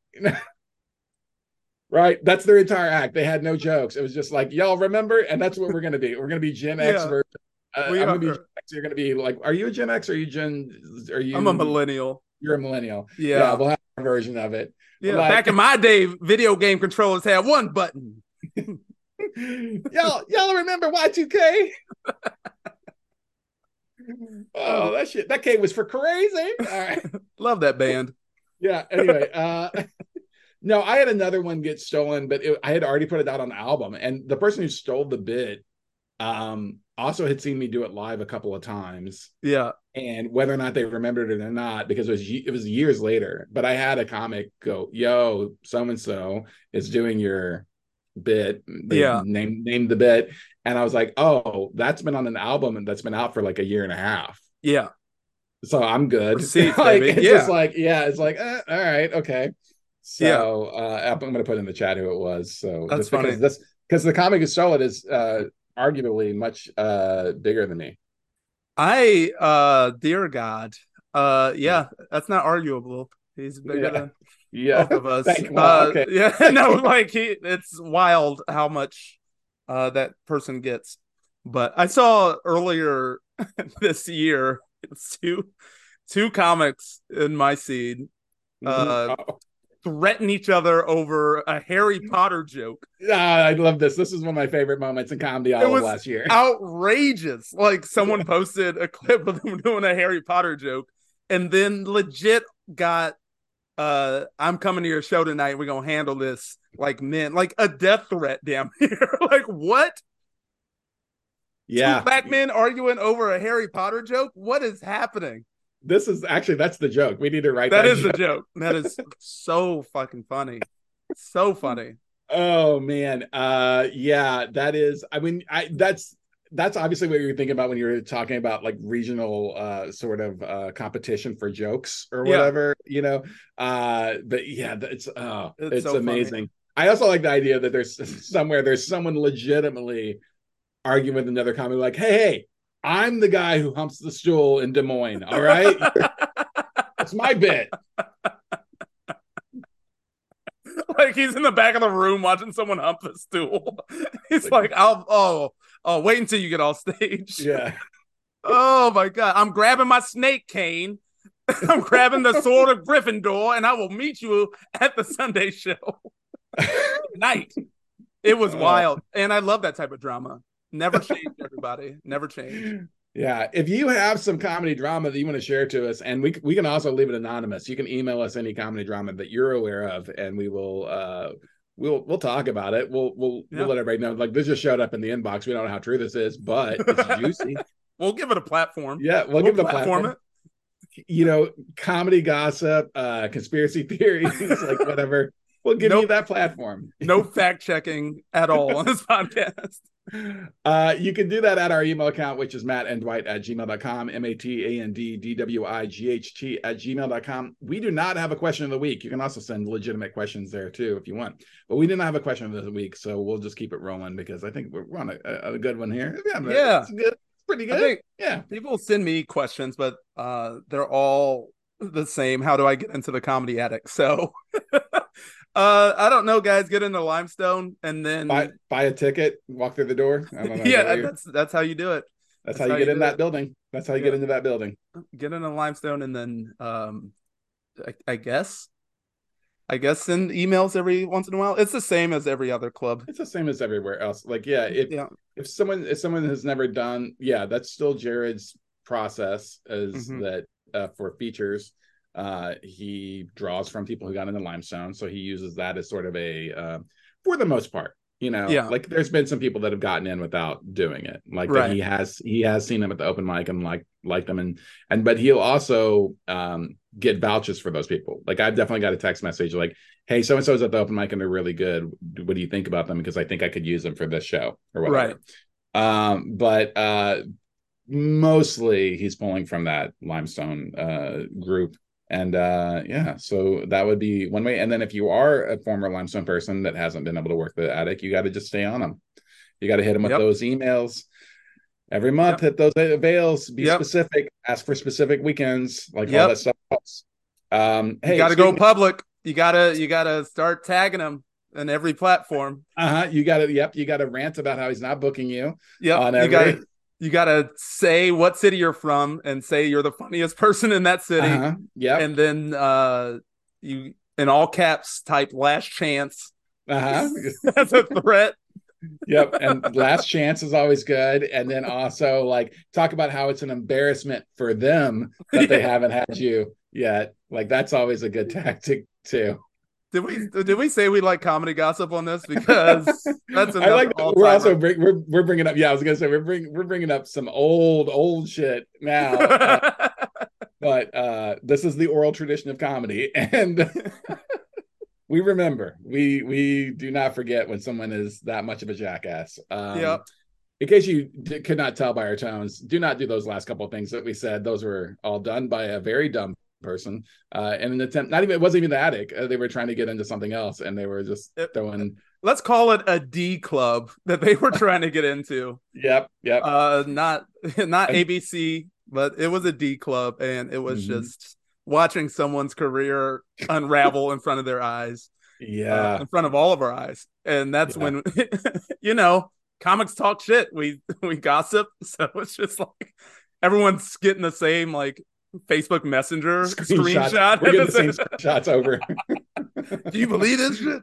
A: right? That's their entire act. They had no jokes. It was just like, "Y'all remember?" And that's what we're going to be. We're going to be Gen X
B: Yeah.
A: version. Uh,
B: We
A: I'm going to be
B: are-
A: Gen X. You're going to be like, "Are you a Gen X? Or are you Gen? Are you?"
B: I'm a millennial.
A: You're a millennial.
B: Yeah.
A: Yeah, we'll have a version of it.
B: Yeah,
A: Like-
B: back in my day, video game controllers had one button.
A: y'all, y'all remember Y two K? Oh, that shit. That K was for crazy. All right.
B: Love that band.
A: Yeah. Anyway, uh no, I had another one get stolen, but it, I had already put it out on the album, and the person who stole the bit um also had seen me do it live a couple of times.
B: Yeah.
A: And whether or not they remembered it or not, because it was it was years later. But I had a comic go, "Yo, so and so is doing your bit." They
B: Yeah.
A: named named the bit, and I was like, "Oh, that's been on an album and that's been out for like a year and a half."
B: Yeah.
A: so I'm good.
B: Receipts,
A: Like
B: baby.
A: it's
B: Yeah.
A: just like, yeah, it's like, eh, all right, okay.
B: Yeah.
A: So uh, I'm going to put in the chat who it was. So
B: That's
A: just because
B: funny.
A: this, because the comic is Charlotte is uh, arguably much uh, bigger than me.
B: I uh dear God. Uh yeah, that's not arguable. He's bigger
A: Yeah,
B: than
A: yeah.
B: both of us.
A: Thank. Well,
B: Uh
A: okay.
B: yeah, no, like he it's wild how much uh that person gets. But I saw earlier this year it's two two comics in my seed
A: Mhm.
B: uh
A: Oh,
B: threaten each other over a Harry Potter joke.
A: ah, I love this. This is one of my favorite moments in comedy
B: It
A: all of
B: was
A: last year.
B: outrageous. Like someone posted a clip of them doing a Harry Potter joke and then legit got uh I'm coming to your show tonight. We're gonna handle this like men, like a death threat damn here. Like what? Two
A: Yeah,
B: black men arguing over a Harry Potter joke? What is happening?
A: this is actually that's the joke. We need to write
B: That
A: that
B: is the
A: joke.
B: joke. That is so fucking funny. So funny.
A: Oh man, uh, yeah, that is. I mean, I that's that's obviously what you're thinking about when you're talking about like regional uh sort of uh competition for jokes or
B: Yeah,
A: whatever, you know. Uh, but yeah, it's uh
B: it's
A: it's
B: so funny.
A: amazing. I also like the idea that there's somewhere there's someone legitimately arguing with another comic, like, hey, hey, I'm the guy who humps the stool in Des Moines. All right, that's my bit.
B: Like he's in the back of the room watching someone hump the stool. He's like, I'll oh oh wait until you get off stage.
A: Yeah.
B: Oh my god. I'm grabbing my snake cane. I'm grabbing the sword of Gryffindor, and I will meet you at the Sunday show. Night. It was
A: Oh.
B: wild. And I love that type of drama. Never change, everybody. Never change.
A: Yeah, if you have some comedy drama that you want to share to us, and we we can also leave it anonymous. You can email us any comedy drama that you're aware of, and we will uh we'll we'll talk about it. We'll we'll
B: Yeah.
A: we'll let everybody know. Like this just showed up in the inbox. We don't know how true this is, but it's juicy.
B: We'll give it a platform.
A: Yeah, we'll,
B: We'll
A: give it a
B: platform
A: platform. It. You know, comedy gossip, uh, conspiracy theories, like whatever. We'll give
B: Nope.
A: you that platform.
B: No fact checking at all on this podcast.
A: Uh, you can do that at our email account, which is Matt and Dwight at gmail dot com, M A T A N D D W I G H T at gmail dot com. We do not have a question of the week. You can also send legitimate questions there too if you want. But we did not have a question of the week, so we'll just keep it rolling because I think we're on a, a good one here. Yeah,
B: Yeah.
A: it's good. It's pretty good.
B: I think
A: yeah.
B: People send me questions, but uh, they're all the same. How do I get into the Comedy Attic? So uh, I don't know, guys. Get into Limestone and then
A: buy, buy a ticket, walk through the door. I don't know,
B: yeah,
A: that
B: that's that's how you do it.
A: That's, that's how you get you in that
B: it.
A: building. That's how you yeah. get into that building.
B: Get into Limestone and then um, I, I guess I guess send emails every once in a while. It's the same as every other club.
A: It's the same as everywhere else. Like, yeah, if
B: yeah.
A: if someone if someone has never done, yeah, that's still Jared's process is mm-hmm. that uh, for features, uh, he draws from people who got into Limestone. So he uses that as sort of a, uh, for the most part, you know,
B: yeah.
A: like there's been some people that have gotten in without doing it. Like
B: right.
A: that he has he has seen them at the open mic and like like them and and but he'll also um get vouchers for those people. Like I've definitely got a text message like, hey, so and so's at the open mic and they're really good. What do you think about them? Because I think I could use them for this show or whatever. Right. Um, but uh mostly he's pulling from that Limestone uh group. And uh yeah, so that would be one way. And then if you are a former Limestone person that hasn't been able to work the attic, you got to just stay on them. You got to hit them with yep. those emails every month. Yep. Hit those avails. Be yep. specific. Ask for specific weekends. Like yep. all that stuff helps. Um, hey,
B: you got to go public. You gotta you gotta start tagging them in every platform.
A: Uh huh. You got to yep. You got to rant about how he's not booking you.
B: Yep.
A: On every...
B: You got You got to say what city you're from and say you're the funniest person in that city.
A: Uh-huh. Yeah.
B: And then uh, you, in all caps, type last chance.
A: Uh-huh.
B: That's a threat.
A: Yep. And last chance is always good. And then also like talk about how it's an embarrassment for them that yeah. they haven't had you yet. Like that's always a good tactic too.
B: Did we did we say we like comedy gossip on this? Because that's
A: I like we're also bring, we're we're bringing up yeah I was gonna say we're bring we're bringing up some old old shit now, uh, but uh, this is the oral tradition of comedy, and we remember we we do not forget when someone is that much of a jackass. Um,
B: yep.
A: in case you did, could not tell by our tones, do not do those last couple of things that we said. Those were all done by a very dumb person. Uh, in an attempt, not even, it wasn't even the attic. Uh, they were trying to get into something else and they were just throwing.
B: Let's call it a D club that they were trying to get into.
A: Yep. Yep.
B: Uh, not, not A B C, but it was a D club. And it was mm-hmm. just watching someone's career unravel in front of their eyes.
A: Yeah.
B: Uh, in front of all of our eyes. And that's yeah. when, you know, comics talk shit. We we gossip, so it's just like everyone's getting the same like Facebook Messenger
A: screenshot.
B: screenshot.
A: We're getting the same screenshots over.
B: Do you believe this shit?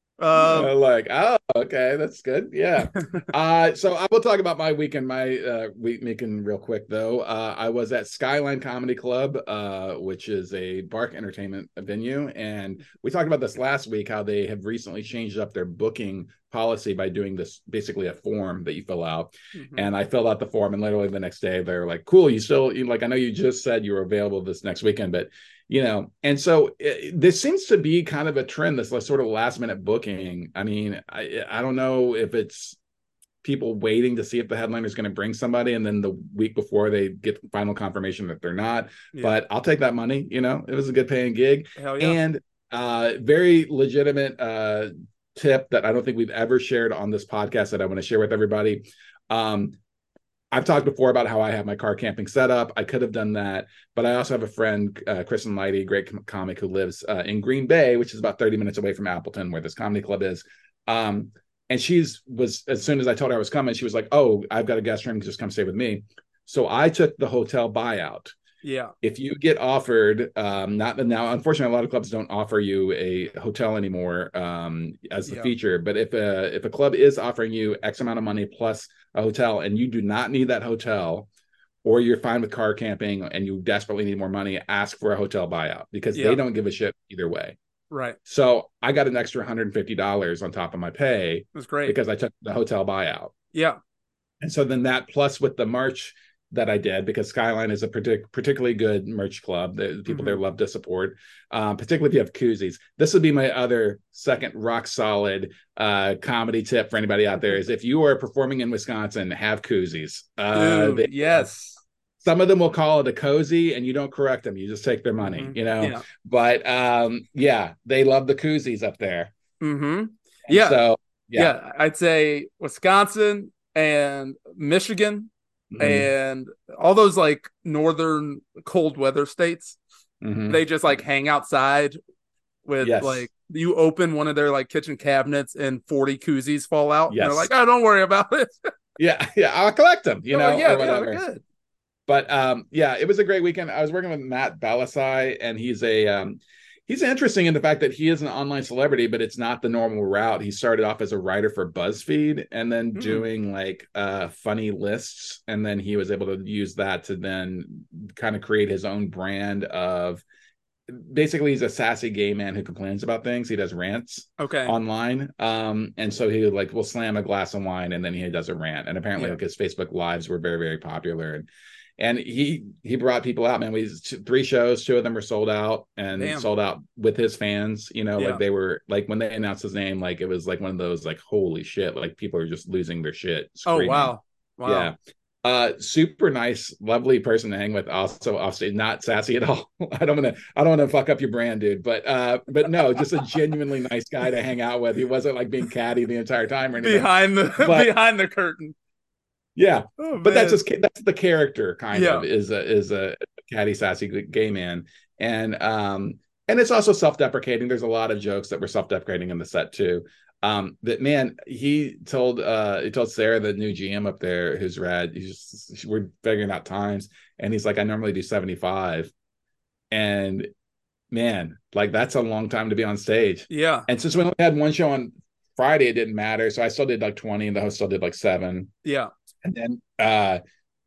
A: Um, uh, like, oh, okay, that's good. Yeah. uh, so I will talk about my weekend, my uh, week weekend real quick though. Uh, I was at Skyline Comedy Club, uh, which is a Bark Entertainment venue, and we talked about this last week how they have recently changed up their booking policy by doing this basically a form that you fill out. Mm-hmm. And I filled out the form, and literally the next day they're like, "Cool, you still you, like I know you just said you were available this next weekend, but." You know, and so it, this seems to be kind of a trend, this like sort of last minute booking. I mean, I, I don't know if it's people waiting to see if the headliner is going to bring somebody, and then the week before they get final confirmation that they're not. Yeah. But I'll take that money. You know, it was a good paying gig.
B: Hell yeah.
A: And uh, very legitimate uh, tip that I don't think we've ever shared on this podcast that I want to share with everybody. Um, I've talked before about how I have my car camping set up. I could have done that, but I also have a friend, uh, Kristen Lighty, great com- comic who lives uh, in Green Bay, which is about thirty minutes away from Appleton, where this comedy club is. Um, and she's was, as soon as I told her I was coming, she was like, "Oh, I've got a guest room. Just come stay with me." So I took the hotel buyout.
B: Yeah.
A: If you get offered, um, not now, unfortunately, a lot of clubs don't offer you a hotel anymore um, as the yeah. feature. But if a if a club is offering you X amount of money plus a hotel, and you do not need that hotel, or you're fine with car camping and you desperately need more money, ask for a hotel buyout because yeah. they don't give a shit either way.
B: Right.
A: So I got an extra one hundred fifty dollars on top of my pay.
B: That's great
A: because I took the hotel buyout.
B: Yeah.
A: And so then that plus with the merch that I did, because Skyline is a partic- particularly good merch club. The people mm-hmm. there love to support, um, particularly if you have koozies. This would be my other second rock solid uh, comedy tip for anybody out there is if you are performing in Wisconsin, have koozies. Uh,
B: Dude,
A: they,
B: yes.
A: Some of them will call it a cozy and you don't correct them. You just take their money, mm-hmm. you know, yeah. but um, yeah, they love the koozies up there.
B: Mm-hmm. Yeah.
A: So,
B: yeah. yeah, I'd say Wisconsin and Michigan. Mm-hmm. And all those like northern cold weather states, mm-hmm. they just like hang outside with yes. like you open one of their like kitchen cabinets and forty koozies fall out. Yes. And they're like, "Oh, don't worry about it."
A: yeah, yeah, I'll collect them. You know,
B: oh, yeah,
A: or whatever.
B: Yeah, good.
A: But um, yeah, it was a great weekend. I was working with Matt Balasai, and he's a um, he's interesting in the fact that he is an online celebrity, but it's not the normal route. He started off as a writer for BuzzFeed and then mm. doing like uh, funny lists. And then he was able to use that to then kind of create his own brand of basically he's a sassy gay man who complains about things. He does rants
B: okay.
A: online. Um, and so he like will slam a glass of wine and then he does a rant. And apparently yeah. like his Facebook lives were very, very popular. And And he he brought people out, man. We three shows, two of them were sold out and Damn. sold out with his fans. You know, yeah. like they were like when they announced his name, like it was like one of those like holy shit, like people are just losing their shit. Screaming.
B: Oh wow, wow,
A: yeah. Uh, super nice, lovely person to hang with. Also offstage, not sassy at all. I don't want to I don't want to fuck up your brand, dude. But uh, but no, just a genuinely nice guy to hang out with. He wasn't like being catty the entire time or anything.
B: Behind the but, behind the curtain.
A: Yeah,
B: oh,
A: but that's just that's the character kind
B: yeah.
A: of is a is a catty sassy gay man, and um and it's also self-deprecating. There's a lot of jokes that were self-deprecating in the set too. Um, but man, he told uh he told Sarah, the new G M up there, who's rad. He's just we're figuring out times, and he's like, I normally do seventy-five, and man, like that's a long time to be on stage.
B: Yeah,
A: and since we only had one show on Friday, it didn't matter, so I still did like twenty, and the host still did like seven.
B: Yeah.
A: And then, uh,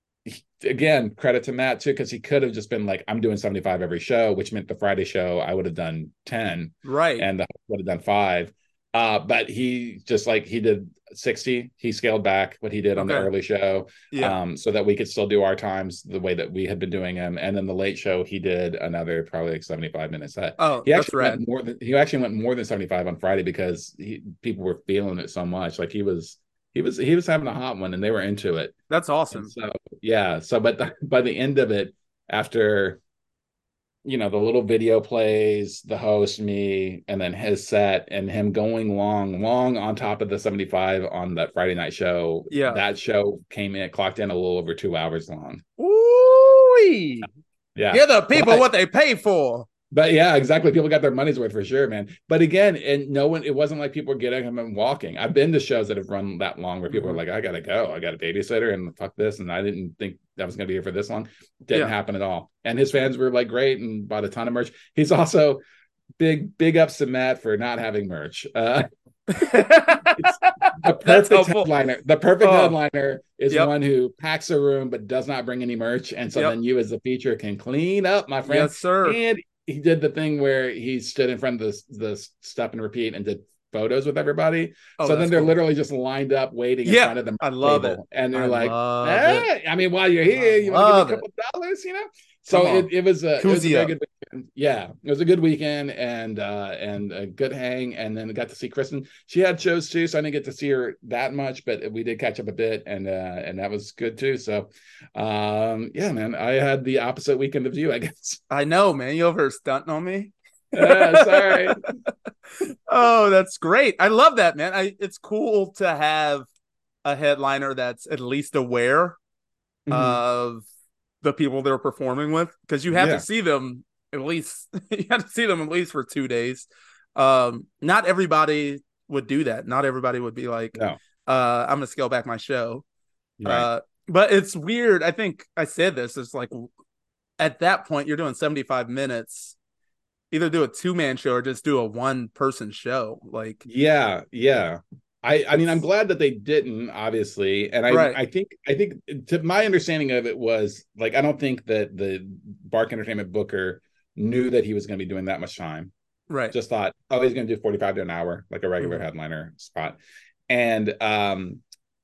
A: again, credit to Matt too, because he could have just been like, "I'm doing seventy-five every show," which meant the Friday show I would have done ten,
B: right,
A: and the would have done five. Uh, but he just like he did sixty. He scaled back what he did on okay. the early show,
B: yeah,
A: um, so that we could still do our times the way that we had been doing them. And then the late show, he did another probably like seventy-five minute set.
B: Oh,
A: he actually
B: that's
A: went more than he actually went more than seventy-five on Friday because he, people were feeling it so much. Like he was. he was he was having a hot one, and they were into it.
B: That's awesome.
A: And so yeah, so but the, by the end of it, after you know the little video plays, the host, me, and then his set, and him going long, long on top of the seventy-five on that Friday night show.
B: Yeah,
A: that show came in, clocked in a little over two hours long.
B: Ooh,
A: yeah,
B: give the people
A: but,
B: what they pay for.
A: But yeah, exactly. People got their money's worth for sure, man. But again, and no one, it wasn't like people were getting him and walking. I've been to shows that have run that long where people mm-hmm. are like, I gotta go, I got a babysitter, and fuck this, and I didn't think that was gonna be here for this long. Didn't yeah. happen at all. And his fans were like great and bought a ton of merch. He's also big, big ups to Matt for not having merch. Uh it's the perfect headliner. The perfect oh. headliner is yep. one who packs a room but does not bring any merch, and so yep. then you as the feature can clean up, my friend.
B: Yes, sir.
A: And he did the thing where he stood in front of the the stop and repeat and did photos with everybody. Oh, so then they're cool. literally just lined up waiting in
B: yeah,
A: front of them.
B: I love it.
A: And they're
B: I
A: like, eh, I mean, while you're here, you want to give me a couple of dollars, you know? So it, it was a, it was a very good weekend. Yeah, it was a good weekend and uh, and a good hang. And then I got to see Kristen. She had shows too, so I didn't get to see her that much, but we did catch up a bit, and uh, and that was good too. So, um, yeah, man, I had the opposite weekend of you, I guess.
B: I know, man. You over stunting on me?
A: uh, sorry.
B: Oh, that's great. I love that, man. I it's cool to have a headliner that's at least aware mm-hmm. of the people they're performing with, because you have yeah. to see them at least you have to see them at least for two days. Um, not everybody would do that. Not everybody would be like,
A: no.
B: uh, I'm gonna scale back my show.
A: Right.
B: Uh, but it's weird. I think I said this. It's like at that point you're doing seventy-five minutes. Either do a two-man show or just do a one-person show. Like,
A: yeah, yeah. I, I mean, I'm glad that they didn't, obviously, and I, right. I think, I think, to my understanding of it was like, I don't think that the Bark Entertainment booker knew that he was going to be doing that much time.
B: Right.
A: Just thought, oh, he's going to do forty-five to an hour, like a regular mm-hmm. headliner spot, and um,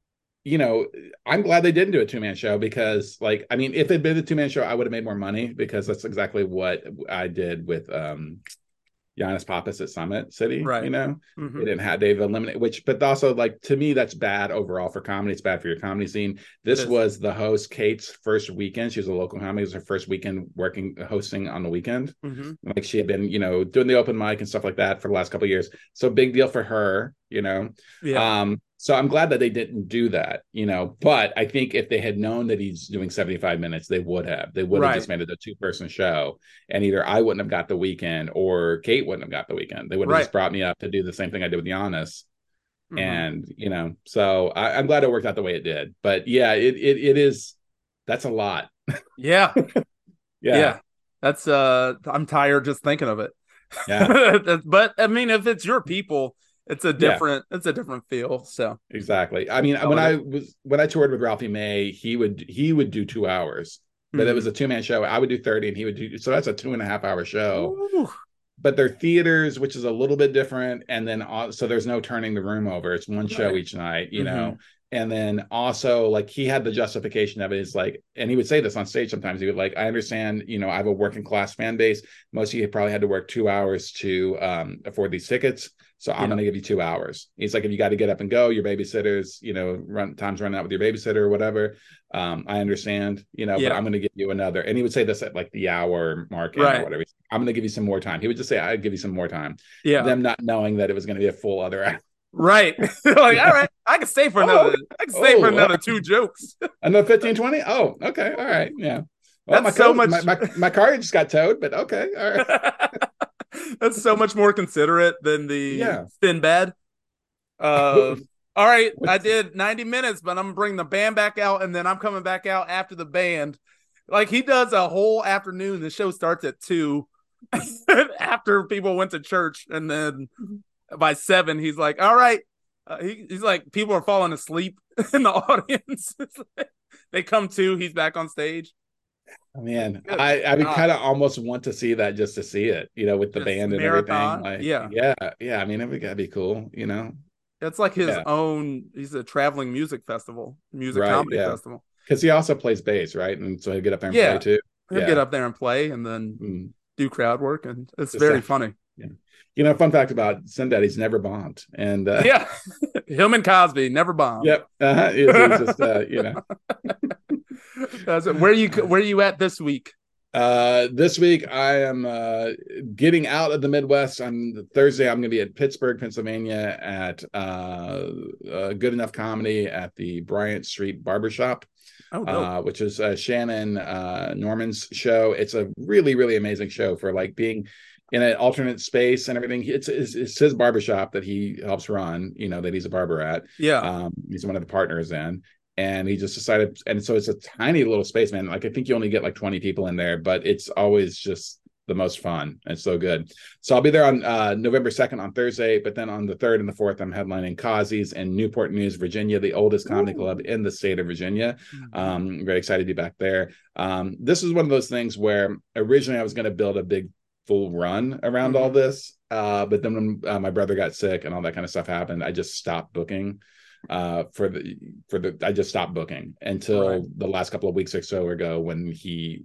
A: you know, I'm glad they didn't do a two-man show because, like, I mean, if it'd been a two-man show, I would have made more money because that's exactly what I did with um. Giannis Pappas at Summit City,
B: right?
A: You know,
B: mm-hmm.
A: they didn't have they've eliminated which, but also like to me that's bad overall for comedy. It's bad for your comedy scene. This was the host Kate's first weekend. She was a local comic. It was her first weekend working hosting on the weekend.
B: Mm-hmm.
A: Like she had been, you know, doing the open mic and stuff like that for the last couple of years. So big deal for her, you know.
B: Yeah.
A: Um, so I'm glad that they didn't do that, you know. But I think if they had known that he's doing seventy-five minutes, they would have. They would have right. just made it a two-person show, and either I wouldn't have got the weekend or Kate wouldn't have got the weekend. They would have right. just brought me up to do the same thing I did with Giannis, mm-hmm. and you know. So I, I'm glad it worked out the way it did. But yeah, it it it is. That's a lot.
B: Yeah.
A: yeah.
B: Yeah. That's uh. I'm tired just thinking of it.
A: Yeah.
B: But I mean, if it's your people. It's a different, yeah. it's a different feel. So
A: exactly. I mean, oh, when I was when I toured with Ralphie May, he would he would do two hours, but mm-hmm. it was a two man show. I would do thirty, and he would do so. That's a two and a half hour show.
B: Ooh.
A: But they're theaters, which is a little bit different, and then so there's no turning the room over. It's one show right. each night, you mm-hmm. know. And then also, like, he had the justification of it is like, and he would say this on stage sometimes. He would like, I understand, you know, I have a working class fan base. Most of you probably had to work two hours to um, afford these tickets. So I'm yeah. going to give you two hours. He's like, if you got to get up and go, your babysitter's, you know, run time's running out with your babysitter or whatever. Um, I understand, you know, yeah. but I'm going to give you another. And he would say this at like the hour mark
B: right.
A: or whatever. I'm going to give you some more time. He would just say, I'd give you some more time.
B: Yeah.
A: Them not knowing that it was going to be a full other hour.
B: Right. Like, all right, I can stay for another, oh, I can stay oh, for another uh, two jokes.
A: Another fifteen, twenty? Oh, okay. All right. Yeah. Well,
B: That's
A: my
B: so
A: code,
B: much.
A: My, my, my car just got towed, but okay. All right.
B: That's so much more considerate than the
A: yeah.
B: Sinbad. Uh, all right. I did ninety minutes, but I'm going to bring the band back out, and then I'm coming back out after the band. Like, he does a whole afternoon. The show starts at two after people went to church, and then by seven, he's like, all right. Uh, he, he's like, people are falling asleep in the audience. They come to, he's back on stage.
A: Man, I, I would kind of almost want to see that just to see it, you know, with the
B: just
A: band and
B: marathon.
A: everything. Like,
B: yeah.
A: Yeah. Yeah. I mean, it would gotta be cool, you know.
B: It's like his
A: yeah.
B: own, he's a traveling music festival, music
A: right,
B: comedy
A: yeah.
B: festival.
A: Because he also plays bass, right? And so he'll get up there and
B: yeah.
A: play too.
B: He'll
A: yeah.
B: get up there and play and then
A: mm.
B: do crowd work. And it's
A: Just
B: very
A: a,
B: funny.
A: Yeah. You know, fun fact about Sinbad, he's never bombed. And uh,
B: yeah, him and Cosby never bombed.
A: Yep. Uh-huh. He's, he's just, uh, you know.
B: That's it. Where you where you at this week?
A: Uh, this week I am uh, getting out of the Midwest. On Thursday, I'm going to be at Pittsburgh, Pennsylvania, at uh, uh, Good Enough Comedy at the Bryant Street Barbershop. Oh, uh, which is uh, Shannon uh, Norman's show. It's a really, really amazing show for like being in an alternate space and everything. It's, it's, it's his barbershop that he helps run, you know, that he's a barber at.
B: Yeah.
A: Um, he's one of the partners in. And he just decided, and so it's a tiny little space, man. Like I think you only get like twenty people in there, but it's always just the most fun. It's so good. So I'll be there on uh, November second on Thursday, but then on the third and the fourth, I'm headlining Kazi's in Newport News, Virginia, the oldest comedy Ooh. club in the state of Virginia. Mm-hmm. Um, very excited to be back there. Um, this is one of those things where originally I was going to build a big full run around mm-hmm. all this. Uh, but then when uh, my brother got sick and all that kind of stuff happened, I just stopped booking uh for the for the I just stopped booking until right. the last couple of weeks or so ago when he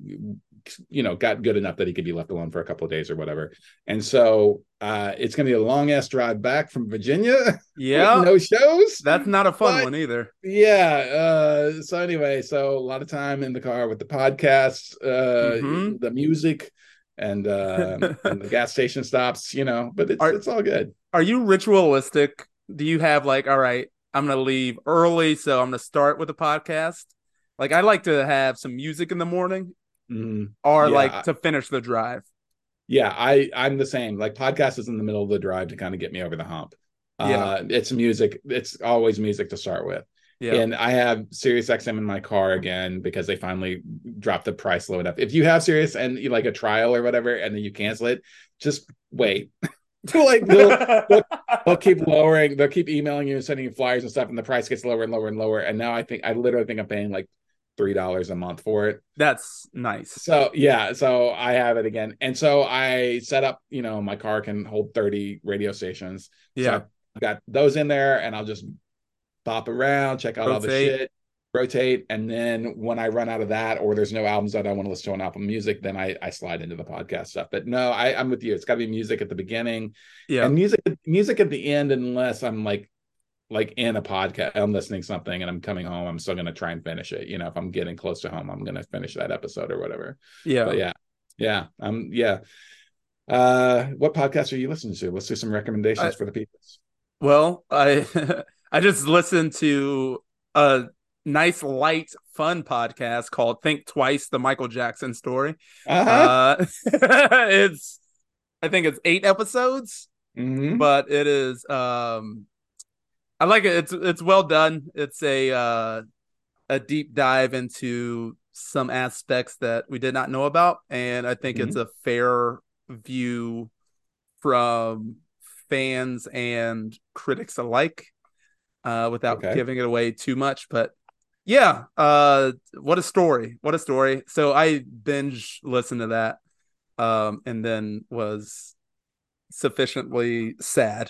A: you know got good enough that he could be left alone for a couple of days or whatever. And so uh it's gonna be a long ass drive back from Virginia.
B: Yeah.
A: No shows.
B: That's not a fun
A: but,
B: one either.
A: Yeah. Uh so anyway, so a lot of time in the car with the podcast, uh mm-hmm. the music and uh and the gas station stops, you know, but it's are, it's all good.
B: Are you ritualistic? Do you have like, all right, I'm going to leave early, so I'm going to start with a podcast? Like, I like to have some music in the morning mm, or yeah, like to finish the drive.
A: Yeah, I, I'm the same. Like, podcast is in the middle of the drive to kind of get me over the hump. Yeah. Uh, it's music. It's always music to start with. Yeah. And I have Sirius X M in my car again because they finally dropped the price low enough. If you have Sirius and you like a trial or whatever, and then you cancel it, just wait. like they'll, they'll, they'll keep lowering, they'll keep emailing you and sending you flyers and stuff, and the price gets lower and lower and lower. And now I think I literally think I'm paying like three dollars a month for it.
B: That's nice.
A: So yeah, so I have it again, and so I set up. You know, my car can hold thirty radio stations.
B: Yeah,
A: so I've got those in there, and I'll just bop around, check out Rotate. all the shit. Rotate, and then when I run out of that, or there's no albums that I want to listen to on Apple Music, then I I slide into the podcast stuff. But no, I, I'm with you. It's got to be music at the beginning, yeah, and music music at the end, unless I'm like like in a podcast, I'm listening to something and I'm coming home, I'm still gonna try and finish it. You know, if I'm getting close to home, I'm gonna finish that episode or whatever.
B: Yeah,
A: but yeah, yeah, um, yeah. Uh, what podcast are you listening to? Let's do some recommendations I, for the people.
B: Well, I I just listened to a nice, light, fun podcast called Think Twice, the Michael Jackson Story. Uh-huh. Uh, it's, I think it's eight episodes, mm-hmm. but it is, um, I like it. It's, it's well done. It's a, uh, a deep dive into some aspects that we did not know about. And I think mm-hmm. it's a fair view from fans and critics alike, uh, without okay. giving it away too much, but yeah, uh, what a story! What a story! So I binge listened to that, um, and then was sufficiently sad,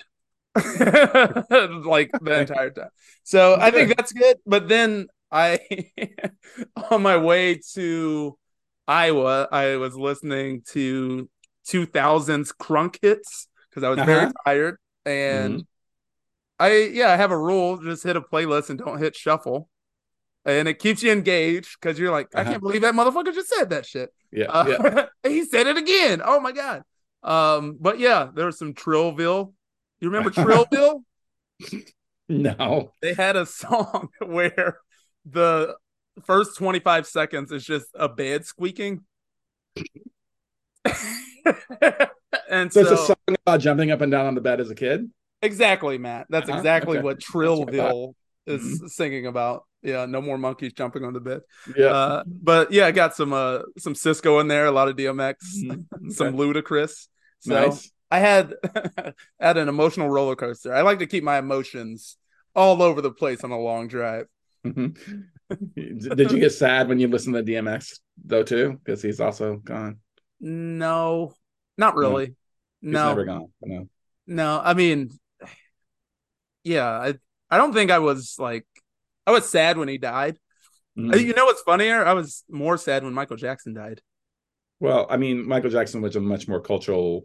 B: like the entire time. So I think that's good. But then I, on my way to Iowa, I was listening to two thousands crunk hits because I was uh-huh. very tired, and mm-hmm. I yeah I have a rule: just hit a playlist and don't hit shuffle. And it keeps you engaged because you're like, uh-huh. I can't believe that motherfucker just said that shit.
A: Yeah,
B: uh,
A: yeah.
B: He said it again. Oh my god. Um, but yeah, there was some Trillville. You remember Trillville?
A: No.
B: They had a song where the first twenty-five seconds is just a bed squeaking. And
A: so,
B: so
A: it's a song about jumping up and down on the bed as a kid.
B: Exactly, Matt. That's uh-huh. exactly okay. what Trillville is mm-hmm. singing about. Yeah, no more monkeys jumping on the bed.
A: Yeah,
B: uh, but yeah, I got some uh some Cisco in there, a lot of D M X, mm-hmm. some Ludacris. So nice. I had had an emotional roller coaster. I like to keep my emotions all over the place on a long drive.
A: Mm-hmm. Did you get sad when you listened to D M X though too? Because he's also gone.
B: No, not really.
A: No,
B: no.
A: He's never gone. No,
B: no. I mean, yeah, I I don't think I was like. I was sad when he died. Mm. You know what's funnier? I was more sad when Michael Jackson died.
A: Well, I mean, Michael Jackson was a much more cultural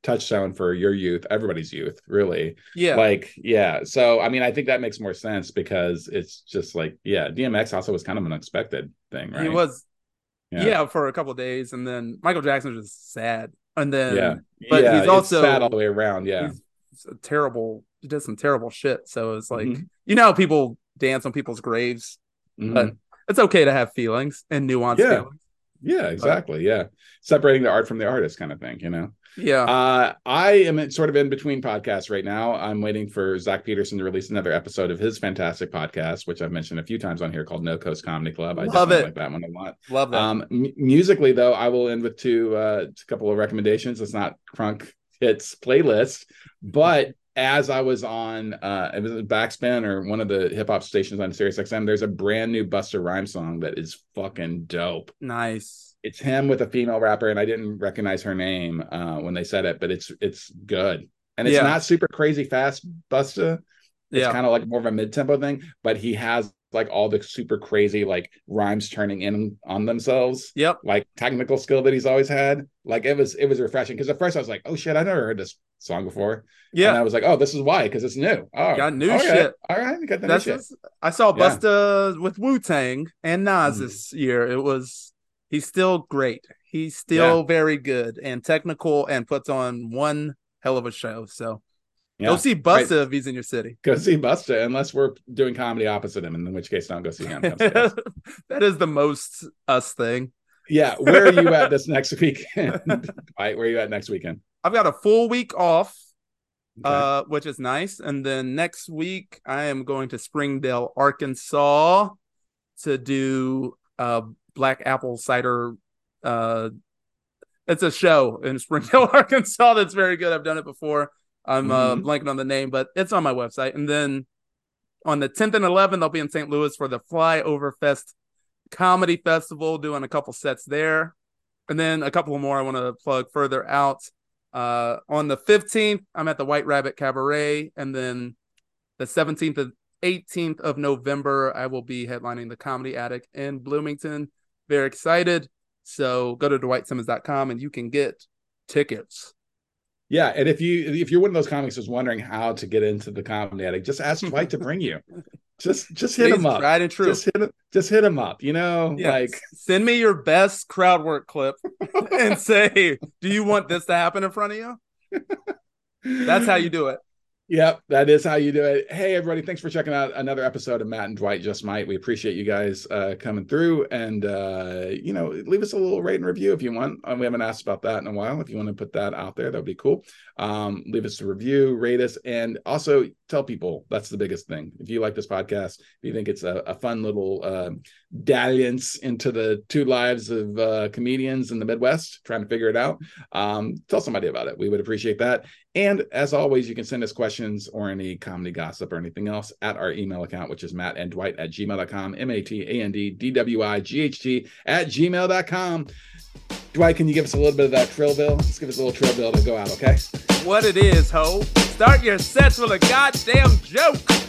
A: touchstone for your youth, everybody's youth, really.
B: Yeah.
A: Like, yeah. So, I mean, I think that makes more sense because it's just like, yeah, D M X also was kind of an unexpected thing, right?
B: He was,
A: yeah,
B: yeah for a couple of days. And then Michael Jackson was just sad. And then,
A: yeah,
B: but
A: yeah,
B: he's also
A: sad all the way around. Yeah.
B: He's a terrible, he does some terrible shit. So it's like,
A: mm-hmm.
B: you know, how people dance on people's graves,
A: mm-hmm.
B: but it's okay to have feelings and nuanced
A: yeah.
B: feelings.
A: Yeah, exactly. But, yeah. Separating the art from the artist kind of thing, you know?
B: Yeah.
A: Uh, I am sort of in between podcasts right now. I'm waiting for Zach Peterson to release another episode of his fantastic podcast, which I've mentioned a few times on here, called No Coast Comedy Club. I
B: Love
A: definitely
B: it.
A: like that one a lot.
B: Love that.
A: Um, m- musically, though, I will end with two, uh, a couple of recommendations. It's not Crunk Hits playlist, but as I was on, uh, it was Backspin or one of the hip hop stations on Sirius X M, there's a brand new Busta Rhymes song that is fucking dope.
B: Nice.
A: It's him with a female rapper, and I didn't recognize her name uh, when they said it, but it's it's good. And it's
B: yeah.
A: not super crazy fast, Busta. It's
B: yeah.
A: kind of like more of a mid-tempo thing, but he has like all the super crazy like rhymes turning in on themselves.
B: Yep.
A: Like technical skill that he's always had. Like it was it was refreshing because at first I was like, oh shit, I never heard this song before.
B: Yeah.
A: And I was like, oh, this is why, because it's new. Oh,
B: got new
A: okay.
B: shit.
A: All right, you got the
B: That's
A: new shit.
B: Just, I saw Busta yeah. with Wu-Tang and Nas mm. this year. It was he's still great. He's still yeah. very good and technical and puts on one hell of a show. So yeah. go see Busta right. if he's in your city.
A: Go see Busta, unless we're doing comedy opposite him, in which case don't go see him.
B: That is the most us thing.
A: Yeah. Where are you at this next weekend? Right, where are you at next weekend?
B: I've got a full week off, okay. uh, which is nice. And then next week I am going to Springdale, Arkansas to do uh, Black Apple Cider. Uh, it's a show in Springdale, Arkansas that's very good. I've done it before. I'm uh, mm-hmm. blanking on the name, but it's on my website. And then on the tenth and eleventh, I'll be in Saint Louis for the Flyover Fest Comedy Festival, doing a couple sets there. And then a couple more I want to plug further out. Uh, on the fifteenth, I'm at the White Rabbit Cabaret. And then the seventeenth and eighteenth of November, I will be headlining the Comedy Attic in Bloomington. Very excited. So go to dwight simmons dot com and you can get tickets.
A: Yeah, and if you if you're one of those comics who's wondering how to get into the Comedy Attic, just ask Dwight to bring you. Just just hit
B: Please,
A: him up.
B: Tried and true.
A: Just hit him, just hit him up. You know,
B: yeah.
A: like
B: send me your best crowd work clip and say, "Do you want this to happen in front of you?" That's how you do it.
A: Yep, that is how you do it. Hey, everybody, thanks for checking out another episode of Matt and Dwight Just Might. We appreciate you guys uh, coming through, and, uh, you know, leave us a little rate and review if you want. Um, we haven't asked about that in a while. If you want to put that out there, that would be cool. Um, leave us a review, rate us, and also tell people. That's the biggest thing. If you like this podcast, if you think it's a, a fun little uh, dalliance into the two lives of uh, comedians in the Midwest, trying to figure it out, um, tell somebody about it. We would appreciate that. And as always, you can send us questions or any comedy gossip or anything else at our email account, which is Matt and Dwight at gmail dot com, M A T A N D D W I G H T at gmail dot com. Dwight, can you give us a little bit of that Trillville? Let's give us a little Trillville to go out, okay?
B: What it is, ho. Start your sets with a goddamn joke.